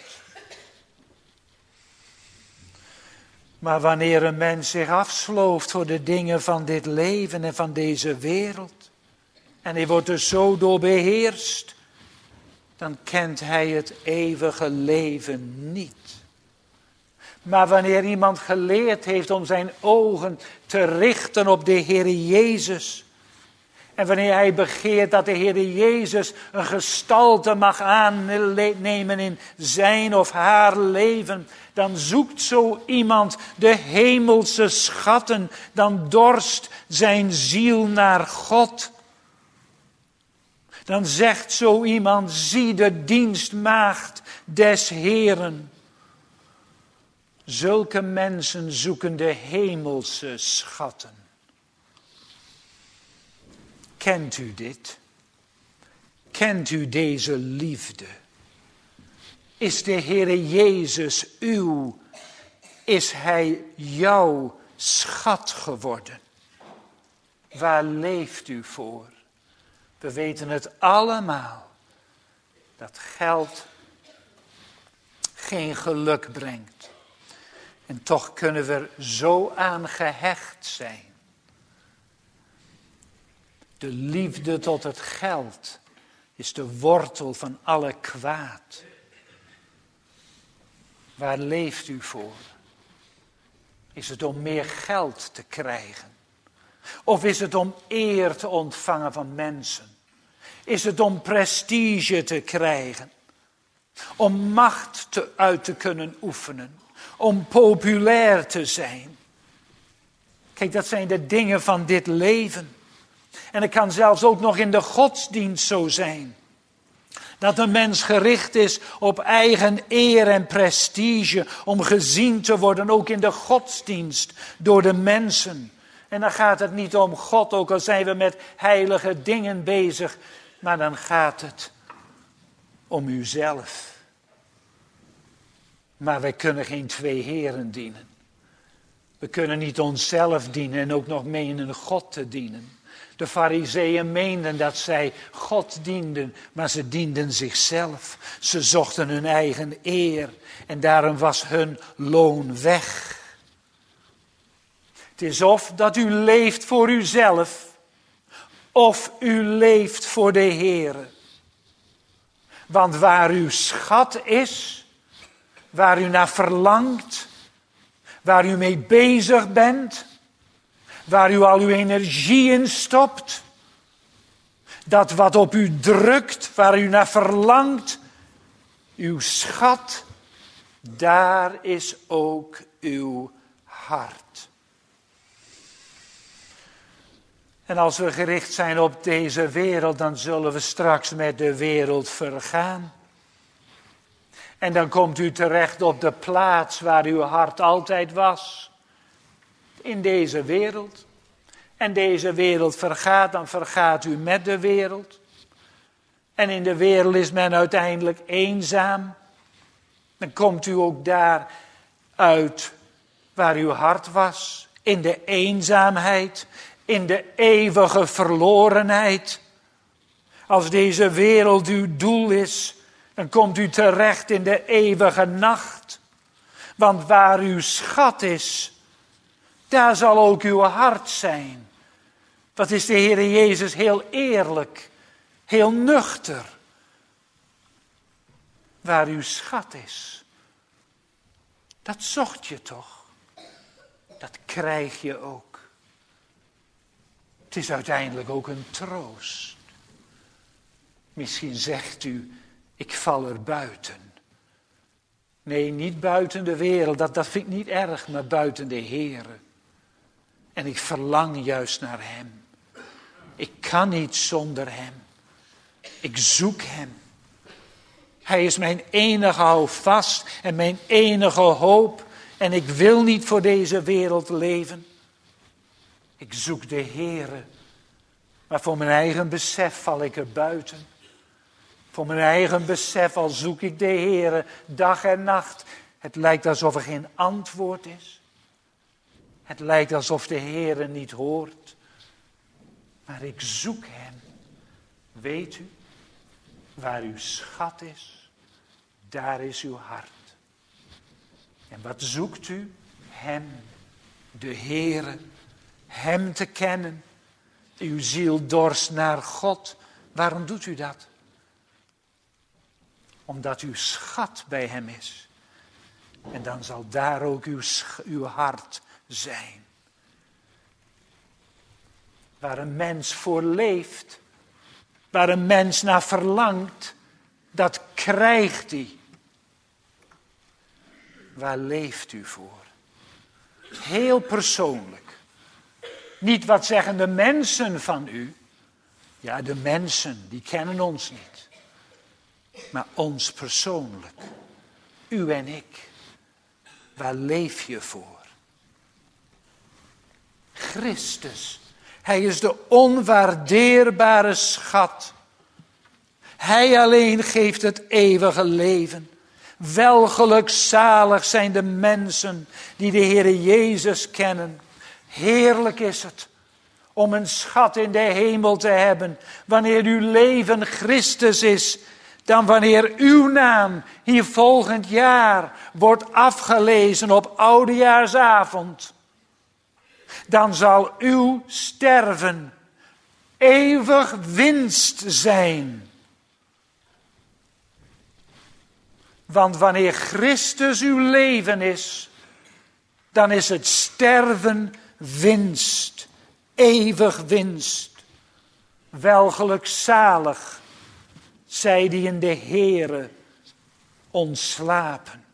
Maar wanneer een mens zich afslooft voor de dingen van dit leven en van deze wereld, en hij wordt er zo door beheerst, dan kent hij het eeuwige leven niet. Maar wanneer iemand geleerd heeft om zijn ogen te richten op de Heere Jezus, en wanneer hij begeert dat de Heere Jezus een gestalte mag aannemen in zijn of haar leven, dan zoekt zo iemand de hemelse schatten, dan dorst zijn ziel naar God. Dan zegt zo iemand, zie de dienstmaagd des Heeren. Zulke mensen zoeken de hemelse schatten. Kent u dit? Kent u deze liefde? Is de Heere Jezus uw, is Hij jouw schat geworden? Waar leeft u voor? We weten het allemaal, dat geld geen geluk brengt. En toch kunnen we er zo aan gehecht zijn. De liefde tot het geld is de wortel van alle kwaad. Waar leeft u voor? Is het om meer geld te krijgen? Of is het om eer te ontvangen van mensen? Is het om prestige te krijgen? Om macht te, uit te kunnen oefenen? Om populair te zijn? Kijk, dat zijn de dingen van dit leven. En het kan zelfs ook nog in de godsdienst zo zijn. Dat een mens gericht is op eigen eer en prestige. Om gezien te worden, ook in de godsdienst, door de mensen. En dan gaat het niet om God, ook al zijn we met heilige dingen bezig. Maar dan gaat het om uzelf. Maar wij kunnen geen twee heren dienen. We kunnen niet onszelf dienen en ook nog menen God te dienen. De Farizeeën meenden dat zij God dienden, maar ze dienden zichzelf. Ze zochten hun eigen eer en daarom was hun loon weg. Het is of dat u leeft voor uzelf, of u leeft voor de Heere. Want waar uw schat is, waar u naar verlangt, waar u mee bezig bent, waar u al uw energie in stopt, dat wat op u drukt, waar u naar verlangt, uw schat, daar is ook uw hart. En als we gericht zijn op deze wereld, dan zullen we straks met de wereld vergaan. En dan komt u terecht op de plaats waar uw hart altijd was. In deze wereld. En deze wereld vergaat, dan vergaat u met de wereld. En in de wereld is men uiteindelijk eenzaam. Dan komt u ook daar uit waar uw hart was. In de eenzaamheid. In de eeuwige verlorenheid. Als deze wereld uw doel is, dan komt u terecht in de eeuwige nacht. Want waar uw schat is, daar zal ook uw hart zijn. Wat is de Heere Jezus heel eerlijk, heel nuchter. Waar uw schat is, dat zocht je toch. Dat krijg je ook. Het is uiteindelijk ook een troost. Misschien zegt u, ik val er buiten. Nee, niet buiten de wereld, dat, dat vind ik niet erg, maar buiten de Heere. En ik verlang juist naar Hem. Ik kan niet zonder Hem. Ik zoek Hem. Hij is mijn enige houvast en mijn enige hoop. En ik wil niet voor deze wereld leven. Ik zoek de Heere. Maar voor mijn eigen besef val ik er buiten. Voor mijn eigen besef al zoek ik de Heere dag en nacht. Het lijkt alsof er geen antwoord is. Het lijkt alsof de Heere niet hoort. Maar ik zoek hem. Weet u, waar uw schat is, daar is uw hart. En wat zoekt u? Hem, de Heere, hem te kennen. Uw ziel dorst naar God. Waarom doet u dat? Omdat uw schat bij hem is. En dan zal daar ook uw, uw hart zijn. Waar een mens voor leeft, waar een mens naar verlangt, dat krijgt hij. Waar leeft u voor? Heel persoonlijk. Niet wat zeggen de mensen van u. Ja, de mensen, die kennen ons niet. Maar ons persoonlijk. U en ik. Waar leef je voor? Christus. Hij is de onwaardeerbare schat. Hij alleen geeft het eeuwige leven. Welgelukzalig zijn de mensen die de Heere Jezus kennen. Heerlijk is het om een schat in de hemel te hebben. Wanneer uw leven Christus is. Dan wanneer uw naam hier volgend jaar wordt afgelezen op oudejaarsavond. Dan zal uw sterven eeuwig winst zijn. Want wanneer Christus uw leven is, dan is het sterven winst, eeuwig winst. Welgelukzalig zij die in de Heere ontslapen.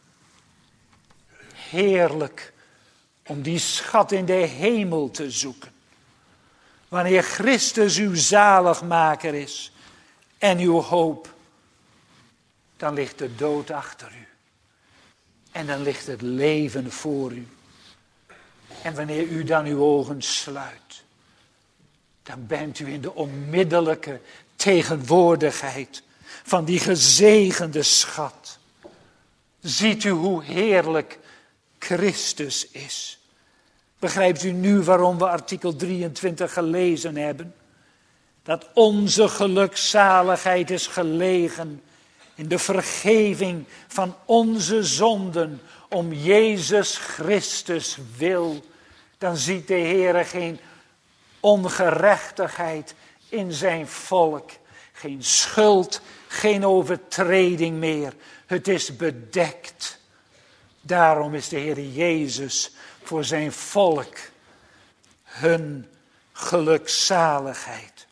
Heerlijk om die schat in de hemel te zoeken. Wanneer Christus uw zaligmaker is en uw hoop, dan ligt de dood achter u. En dan ligt het leven voor u. En wanneer u dan uw ogen sluit, dan bent u in de onmiddellijke tegenwoordigheid van die gezegende schat. Ziet u hoe heerlijk Christus is. Begrijpt u nu waarom we artikel drieëntwintig gelezen hebben? Dat onze gelukzaligheid is gelegen in de vergeving van onze zonden om Jezus Christus wil. Dan ziet de Heere geen ongerechtigheid in zijn volk. Geen schuld, geen overtreding meer. Het is bedekt. Daarom is de Heere Jezus voor zijn volk hun gelukzaligheid.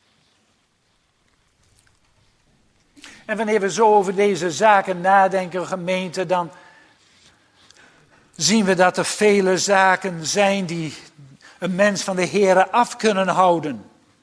En wanneer we zo over deze zaken nadenken, gemeente, dan zien we dat er vele zaken zijn die een mens van de Heere af kunnen houden.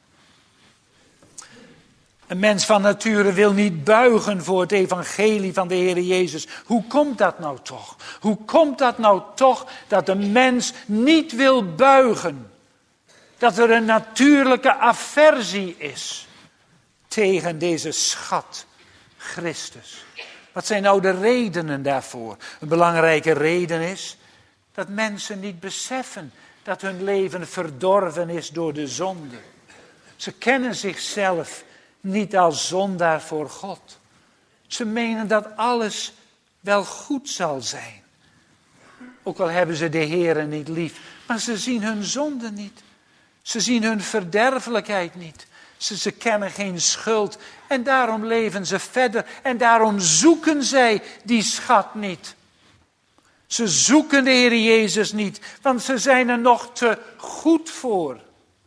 Een mens van nature wil niet buigen voor het evangelie van de Heere Jezus. Hoe komt dat nou toch? Hoe komt dat nou toch dat een mens niet wil buigen? Dat er een natuurlijke aversie is tegen deze schat, Christus. Wat zijn nou de redenen daarvoor? Een belangrijke reden is dat mensen niet beseffen dat hun leven verdorven is door de zonde. Ze kennen zichzelf niet als zondaar voor God. Ze menen dat alles wel goed zal zijn. Ook al hebben ze de Heere niet lief. Maar ze zien hun zonde niet. Ze zien hun verderfelijkheid niet. Ze, ze kennen geen schuld. En daarom leven ze verder. En daarom zoeken zij die schat niet. Ze zoeken de Heer Jezus niet. Want ze zijn er nog te goed voor.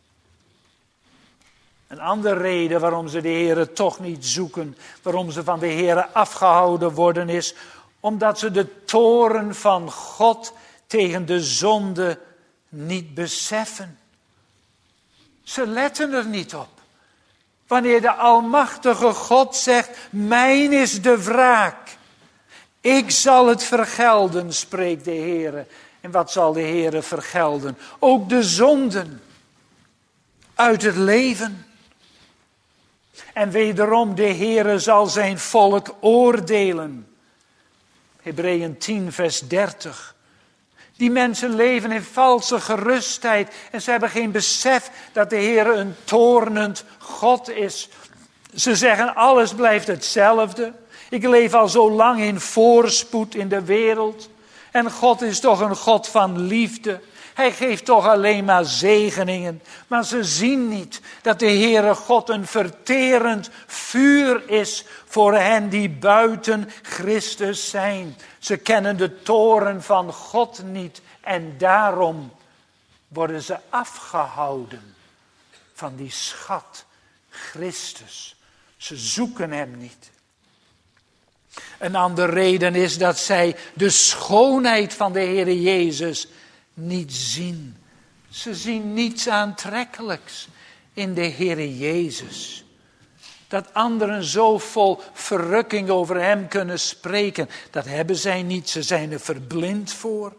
Een andere reden waarom ze de Heere toch niet zoeken. Waarom ze van de Heere afgehouden worden is. Omdat ze de toorn van God tegen de zonde niet beseffen. Ze letten er niet op. Wanneer de almachtige God zegt, mijn is de wraak. Ik zal het vergelden, spreekt de Heere. En wat zal de Heere vergelden? Ook de zonden uit het leven. En wederom, de Heere zal zijn volk oordelen. Hebreeën tien vers dertig. Die mensen leven in valse gerustheid en ze hebben geen besef dat de Heer een toornend God is. Ze zeggen alles blijft hetzelfde. Ik leef al zo lang in voorspoed in de wereld. En God is toch een God van liefde. Hij geeft toch alleen maar zegeningen. Maar ze zien niet dat de Heere God een verterend vuur is voor hen die buiten Christus zijn. Ze kennen de toorn van God niet en daarom worden ze afgehouden van die schat Christus. Ze zoeken hem niet. Een andere reden is dat zij de schoonheid van de Heere Jezus niet zien. Ze zien niets aantrekkelijks in de Heere Jezus. Dat anderen zo vol verrukking over hem kunnen spreken, dat hebben zij niet. Ze zijn er verblind voor.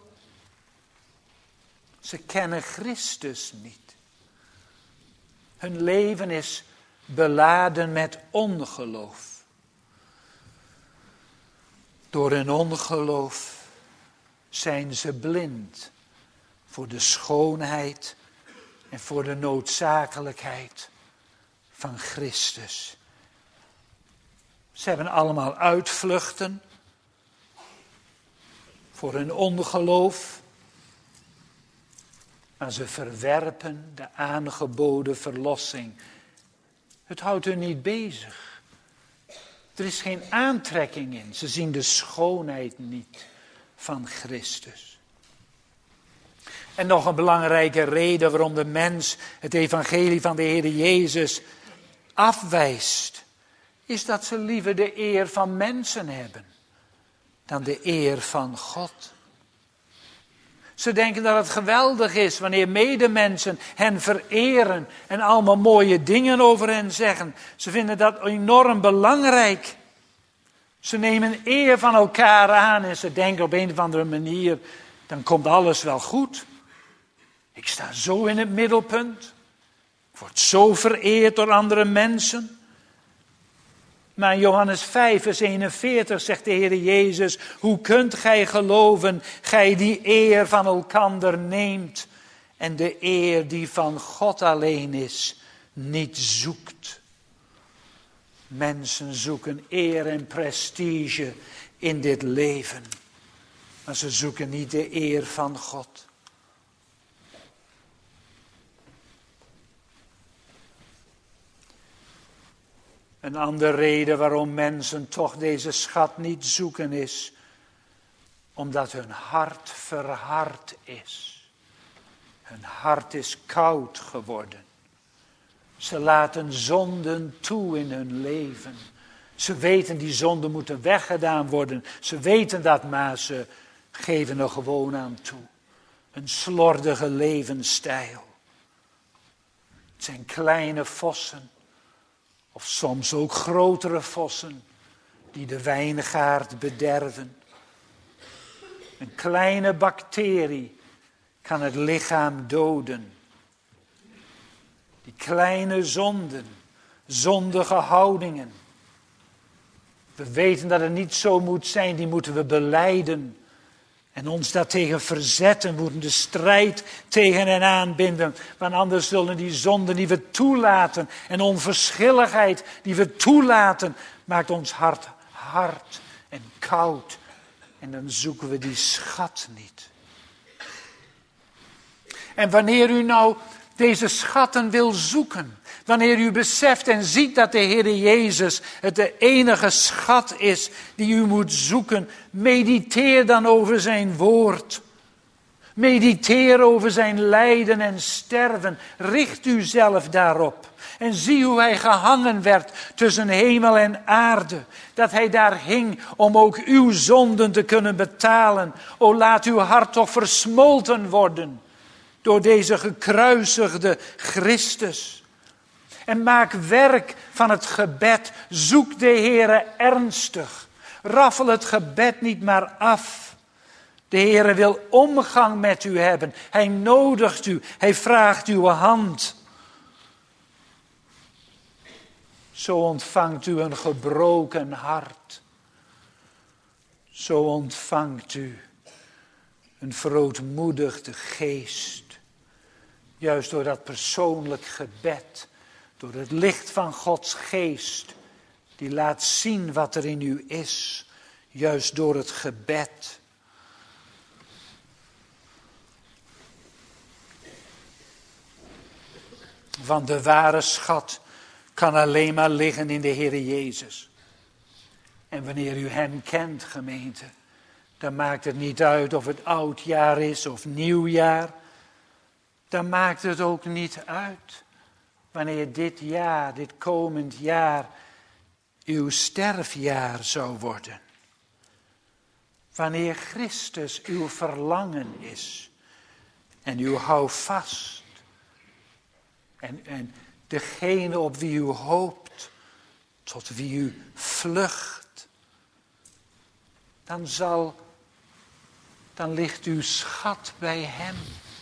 Ze kennen Christus niet. Hun leven is beladen met ongeloof. Door hun ongeloof zijn ze blind voor de schoonheid en voor de noodzakelijkheid van Christus. Ze hebben allemaal uitvluchten voor hun ongeloof, maar ze verwerpen de aangeboden verlossing. Het houdt hun niet bezig. Er is geen aantrekking in. Ze zien de schoonheid niet van Christus. En nog een belangrijke reden waarom de mens het evangelie van de Heer Jezus afwijst, is dat ze liever de eer van mensen hebben dan de eer van God. Ze denken dat het geweldig is wanneer medemensen hen vereren en allemaal mooie dingen over hen zeggen. Ze vinden dat enorm belangrijk. Ze nemen eer van elkaar aan en ze denken op een of andere manier, dan komt alles wel goed. Ik sta zo in het middelpunt. Ik word zo vereerd door andere mensen. Maar in Johannes vijf, vers eenenveertig zegt de Heer Jezus, hoe kunt gij geloven, gij die eer van elkander neemt en de eer die van God alleen is, niet zoekt. Mensen zoeken eer en prestige in dit leven, maar ze zoeken niet de eer van God. Een andere reden waarom mensen toch deze schat niet zoeken is, omdat hun hart verhard is. Hun hart is koud geworden. Ze laten zonden toe in hun leven. Ze weten die zonden moeten weggedaan worden. Ze weten dat, maar ze geven er gewoon aan toe. Een slordige levensstijl. Het zijn kleine vossen. Of soms ook grotere vossen die de wijngaard bederven. Een kleine bacterie kan het lichaam doden. Die kleine zonden, zondige houdingen. We weten dat het niet zo moet zijn, die moeten we belijden. En ons daartegen verzetten, we moeten de strijd tegen hen aanbinden. Want anders zullen die zonden die we toelaten en onverschilligheid die we toelaten, maakt ons hart hard en koud. En dan zoeken we die schat niet. En wanneer u nou deze schatten wil zoeken, wanneer u beseft en ziet dat de Heer Jezus het de enige schat is die u moet zoeken, mediteer dan over zijn woord. Mediteer over zijn lijden en sterven. Richt u zelf daarop. En zie hoe hij gehangen werd tussen hemel en aarde. Dat hij daar hing om ook uw zonden te kunnen betalen. O, laat uw hart toch versmolten worden door deze gekruisigde Christus. En maak werk van het gebed. Zoek de Heere ernstig. Raffel het gebed niet maar af. De Heere wil omgang met u hebben. Hij nodigt u. Hij vraagt uw hand. Zo ontvangt u een gebroken hart. Zo ontvangt u een verootmoedigde geest. Juist door dat persoonlijk gebed, door het licht van Gods geest, die laat zien wat er in u is, juist door het gebed. Want de ware schat kan alleen maar liggen in de Heere Jezus. En wanneer u hem kent, gemeente, dan maakt het niet uit of het oudjaar is of nieuwjaar. Dan maakt het ook niet uit wanneer dit jaar, dit komend jaar, uw sterfjaar zou worden. Wanneer Christus uw verlangen is en u houdt vast. En, en degene op wie u hoopt, tot wie u vlucht, dan zal, dan ligt uw schat bij hem.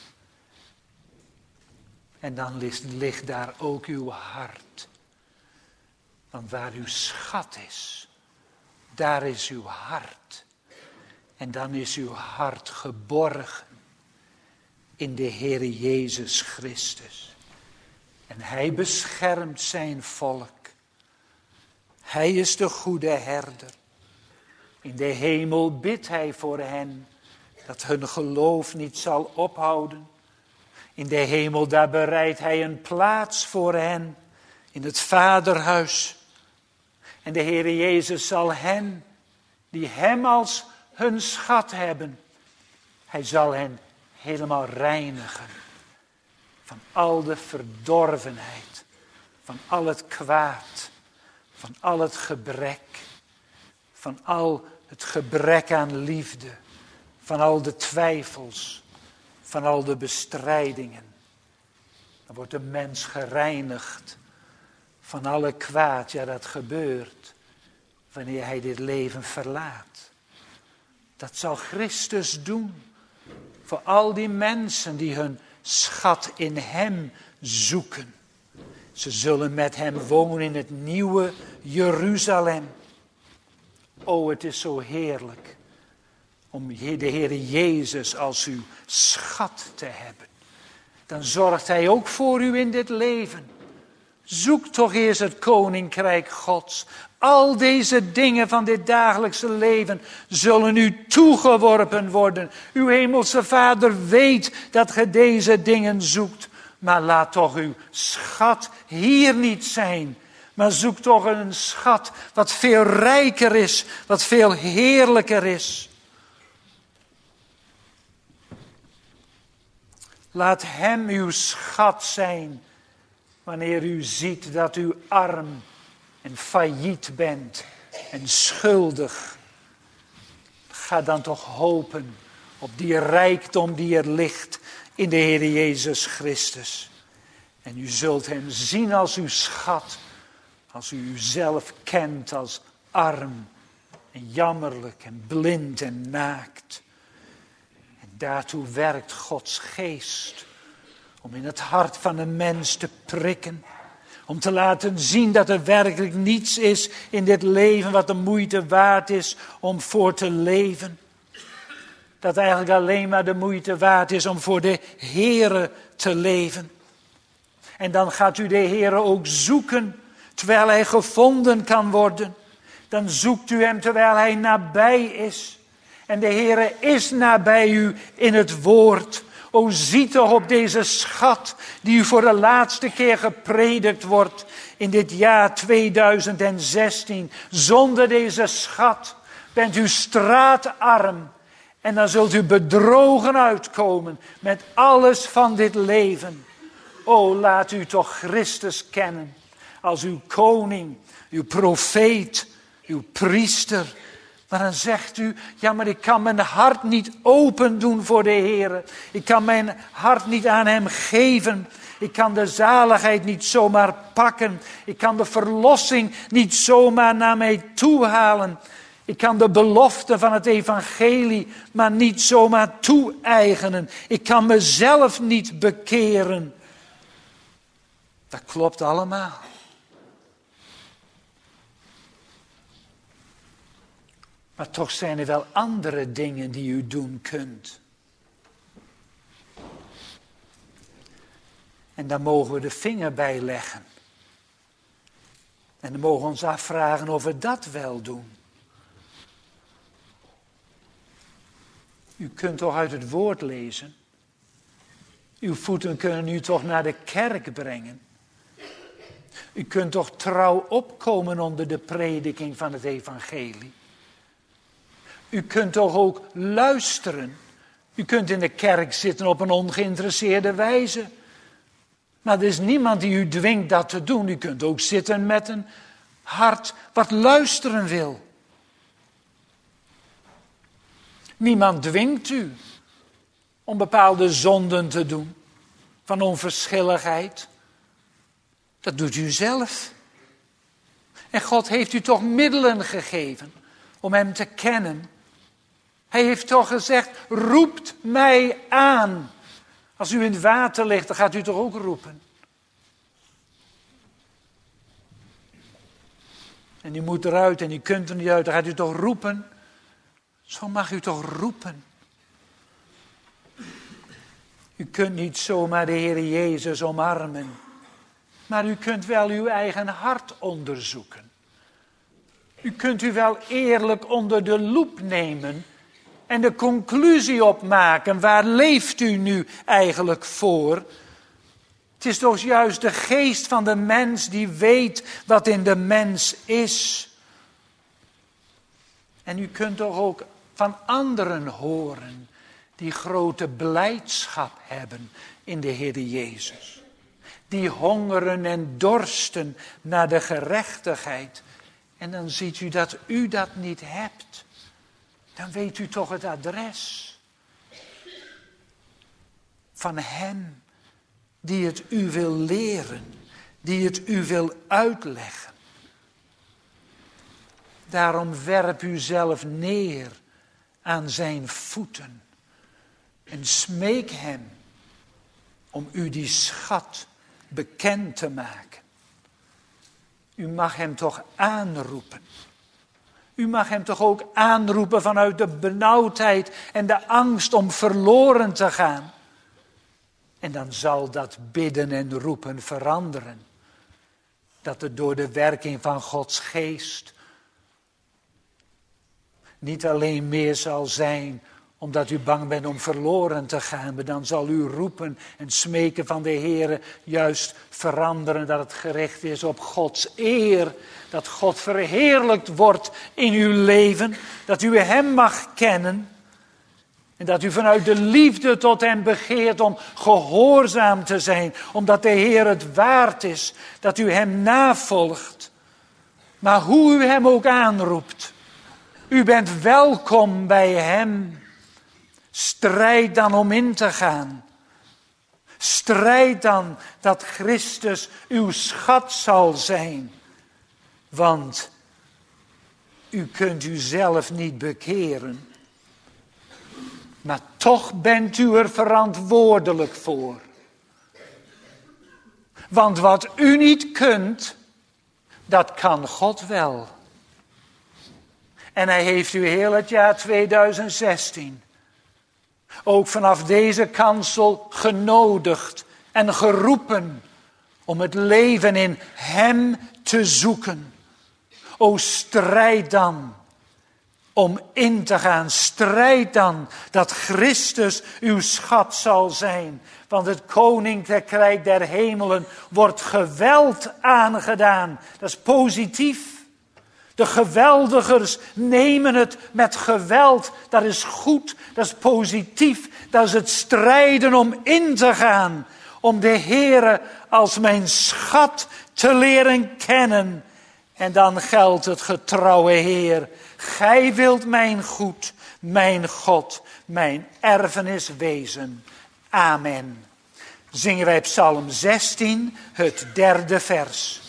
En dan ligt, ligt daar ook uw hart. Want waar uw schat is, daar is uw hart. En dan is uw hart geborgen in de Heere Jezus Christus. En hij beschermt zijn volk. Hij is de goede herder. In de hemel bidt hij voor hen, dat hun geloof niet zal ophouden. In de hemel, daar bereidt hij een plaats voor hen, in het Vaderhuis. En de Heere Jezus zal hen, die hem als hun schat hebben, hij zal hen helemaal reinigen. Van al de verdorvenheid, van al het kwaad, van al het gebrek, van al het gebrek aan liefde, van al de twijfels, van al de bestrijdingen. Dan wordt de mens gereinigd van alle kwaad. Ja, dat gebeurt wanneer hij dit leven verlaat. Dat zal Christus doen voor al die mensen die hun schat in hem zoeken. Ze zullen met hem wonen in het nieuwe Jeruzalem. O, het is zo heerlijk om de Heere Jezus als uw schat te hebben. Dan zorgt hij ook voor u in dit leven. Zoek toch eerst het koninkrijk Gods. Al deze dingen van dit dagelijkse leven zullen u toegeworpen worden. Uw hemelse Vader weet dat ge deze dingen zoekt. Maar laat toch uw schat hier niet zijn. Maar zoek toch een schat wat veel rijker is, wat veel heerlijker is. Laat hem uw schat zijn. Wanneer u ziet dat u arm en failliet bent en schuldig. Ga dan toch hopen op die rijkdom die er ligt in de Heer Jezus Christus. En u zult hem zien als uw schat. Als u uzelf kent als arm en jammerlijk en blind en naakt. En daartoe werkt Gods geest. Om in het hart van een mens te prikken. Om te laten zien dat er werkelijk niets is in dit leven wat de moeite waard is om voor te leven. Dat eigenlijk alleen maar de moeite waard is om voor de Heere te leven. En dan gaat u de Heere ook zoeken terwijl hij gevonden kan worden. Dan zoekt u hem terwijl hij nabij is. En de Heere is nabij u in het woord. O, zie toch op deze schat die u voor de laatste keer gepredikt wordt in dit jaar tweeduizend zestien. Zonder deze schat bent u straatarm en dan zult u bedrogen uitkomen met alles van dit leven. O, laat u toch Christus kennen als uw koning, uw profeet, uw priester. Maar dan zegt u, ja, maar ik kan mijn hart niet open doen voor de Heer. Ik kan mijn hart niet aan hem geven. Ik kan de zaligheid niet zomaar pakken. Ik kan de verlossing niet zomaar naar mij toe halen. Ik kan de belofte van het evangelie maar niet zomaar toe-eigenen. Ik kan mezelf niet bekeren. Dat klopt allemaal. Maar toch zijn er wel andere dingen die u doen kunt. En daar mogen we de vinger bij leggen. En dan mogen we ons afvragen of we dat wel doen. U kunt toch uit het woord lezen? Uw voeten kunnen u toch naar de kerk brengen? U kunt toch trouw opkomen onder de prediking van het evangelie? U kunt toch ook luisteren? U kunt in de kerk zitten op een ongeïnteresseerde wijze. Maar er is niemand die u dwingt dat te doen. U kunt ook zitten met een hart wat luisteren wil. Niemand dwingt u om bepaalde zonden te doen. Van onverschilligheid. Dat doet u zelf. En God heeft u toch middelen gegeven om hem te kennen. Hij heeft toch gezegd, roept mij aan. Als u in het water ligt, dan gaat u toch ook roepen. En u moet eruit en u kunt er niet uit, dan gaat u toch roepen. Zo mag u toch roepen. U kunt niet zomaar de Heer Jezus omarmen. Maar u kunt wel uw eigen hart onderzoeken. U kunt u wel eerlijk onder de loep nemen en de conclusie opmaken. Waar leeft u nu eigenlijk voor? Het is toch juist de geest van de mens die weet wat in de mens is. En u kunt toch ook van anderen horen die grote blijdschap hebben in de Heer Jezus. Die hongeren en dorsten naar de gerechtigheid. En dan ziet u dat u dat niet hebt. Dan weet u toch het adres van hem die het u wil leren, die het u wil uitleggen. Daarom werp u zelf neer aan zijn voeten en smeek hem om u die schat bekend te maken. U mag hem toch aanroepen. U mag hem toch ook aanroepen vanuit de benauwdheid en de angst om verloren te gaan. En dan zal dat bidden en roepen veranderen. Dat het door de werking van Gods geest niet alleen meer zal zijn omdat u bang bent om verloren te gaan, maar dan zal u roepen en smeken van de Heere juist veranderen dat het gericht is op Gods eer. Dat God verheerlijkt wordt in uw leven, dat u hem mag kennen en dat u vanuit de liefde tot hem begeert om gehoorzaam te zijn, omdat de Heer het waard is dat u hem navolgt. Maar hoe u hem ook aanroept, u bent welkom bij hem. Strijd dan om in te gaan. Strijd dan dat Christus uw schat zal zijn. Want u kunt u zelf niet bekeren. Maar toch bent u er verantwoordelijk voor. Want wat u niet kunt, dat kan God wel. En hij heeft u heel het jaar tweeduizend zestien... ook vanaf deze kansel genodigd en geroepen om het leven in hem te zoeken. O, strijd dan om in te gaan. Strijd dan dat Christus uw schat zal zijn. Want het koninkrijk der hemelen wordt geweld aangedaan. Dat is positief. De geweldigers nemen het met geweld. Dat is goed, dat is positief. Dat is het strijden om in te gaan. Om de Heere als mijn schat te leren kennen. En dan geldt het getrouwe Heer. Gij wilt mijn goed, mijn God, mijn erfenis wezen. Amen. Zingen wij Psalm zestien, het derde vers.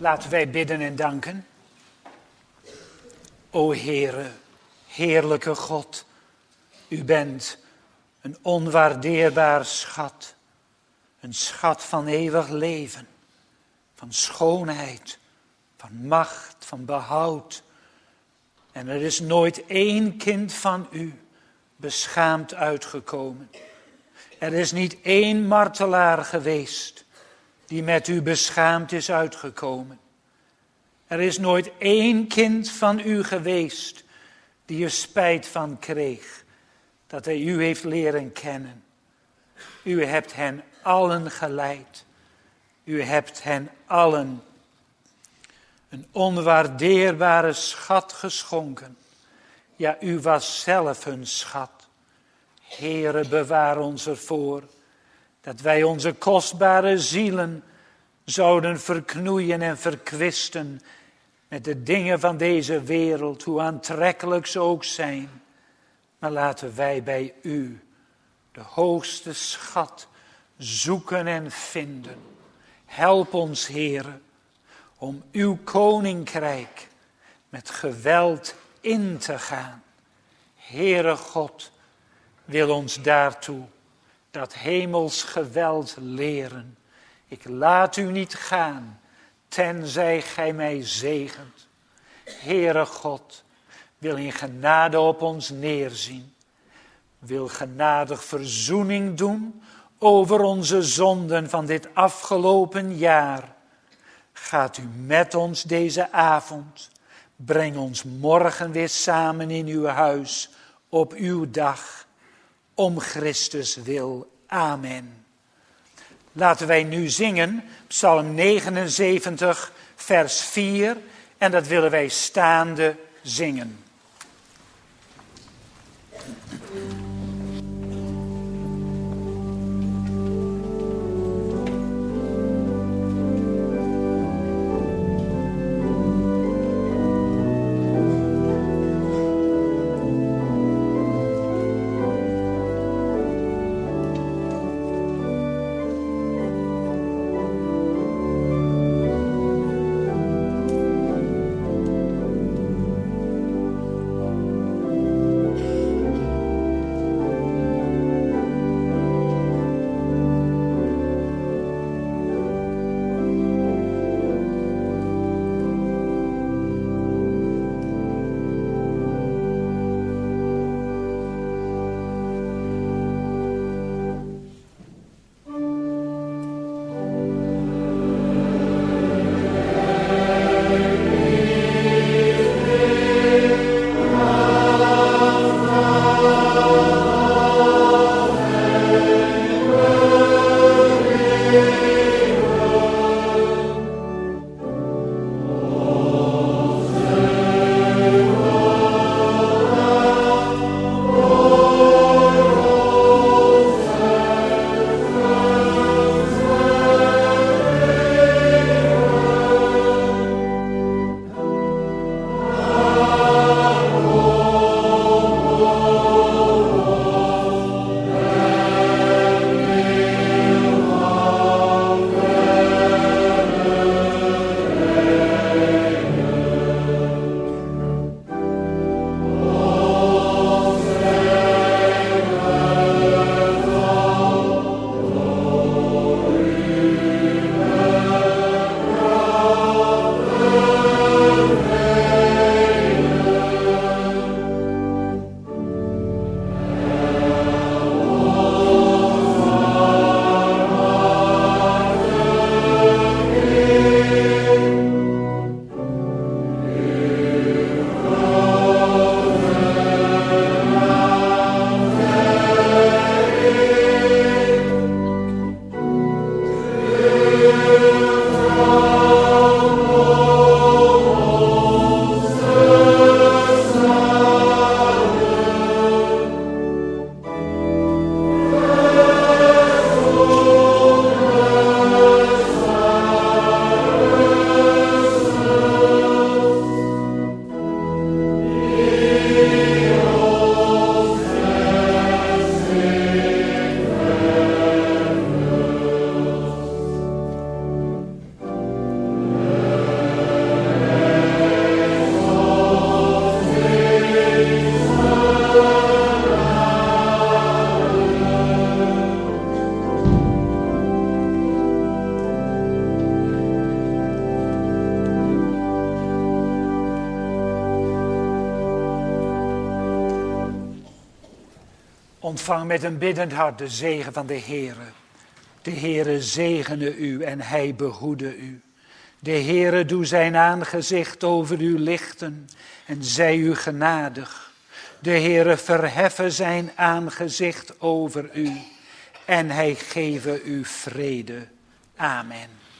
Laten wij bidden en danken. O Heere, heerlijke God, u bent een onwaardeerbaar schat. Een schat van eeuwig leven, van schoonheid, van macht, van behoud. En er is nooit één kind van u beschaamd uitgekomen. Er is niet één martelaar geweest die met u beschaamd is uitgekomen. Er is nooit één kind van u geweest die er spijt van kreeg dat hij u heeft leren kennen. U hebt hen allen geleid. U hebt hen allen een onwaardeerbare schat geschonken. Ja, u was zelf hun schat. Heere, bewaar ons ervoor dat wij onze kostbare zielen zouden verknoeien en verkwisten met de dingen van deze wereld, hoe aantrekkelijk ze ook zijn. Maar laten wij bij u de hoogste schat zoeken en vinden. Help ons, Heere, om uw koninkrijk met geweld in te gaan. Heere God, wil ons daartoe dat hemels geweld leren. Ik laat u niet gaan, tenzij gij mij zegent. Heere God, wil in genade op ons neerzien. Wil genadig verzoening doen over onze zonden van dit afgelopen jaar. Gaat u met ons deze avond. Breng ons morgen weer samen in uw huis op uw dag. Om Christus wil. Amen. Laten wij nu zingen Psalm negenenzeventig vers vier. En dat willen wij staande zingen. Ontvang met een biddend hart de zegen van de Heere. De Heere zegene u en hij behoede u. De Heere doe zijn aangezicht over u lichten en zij u genadig. De Heere verheffe zijn aangezicht over u en hij geve u vrede. Amen.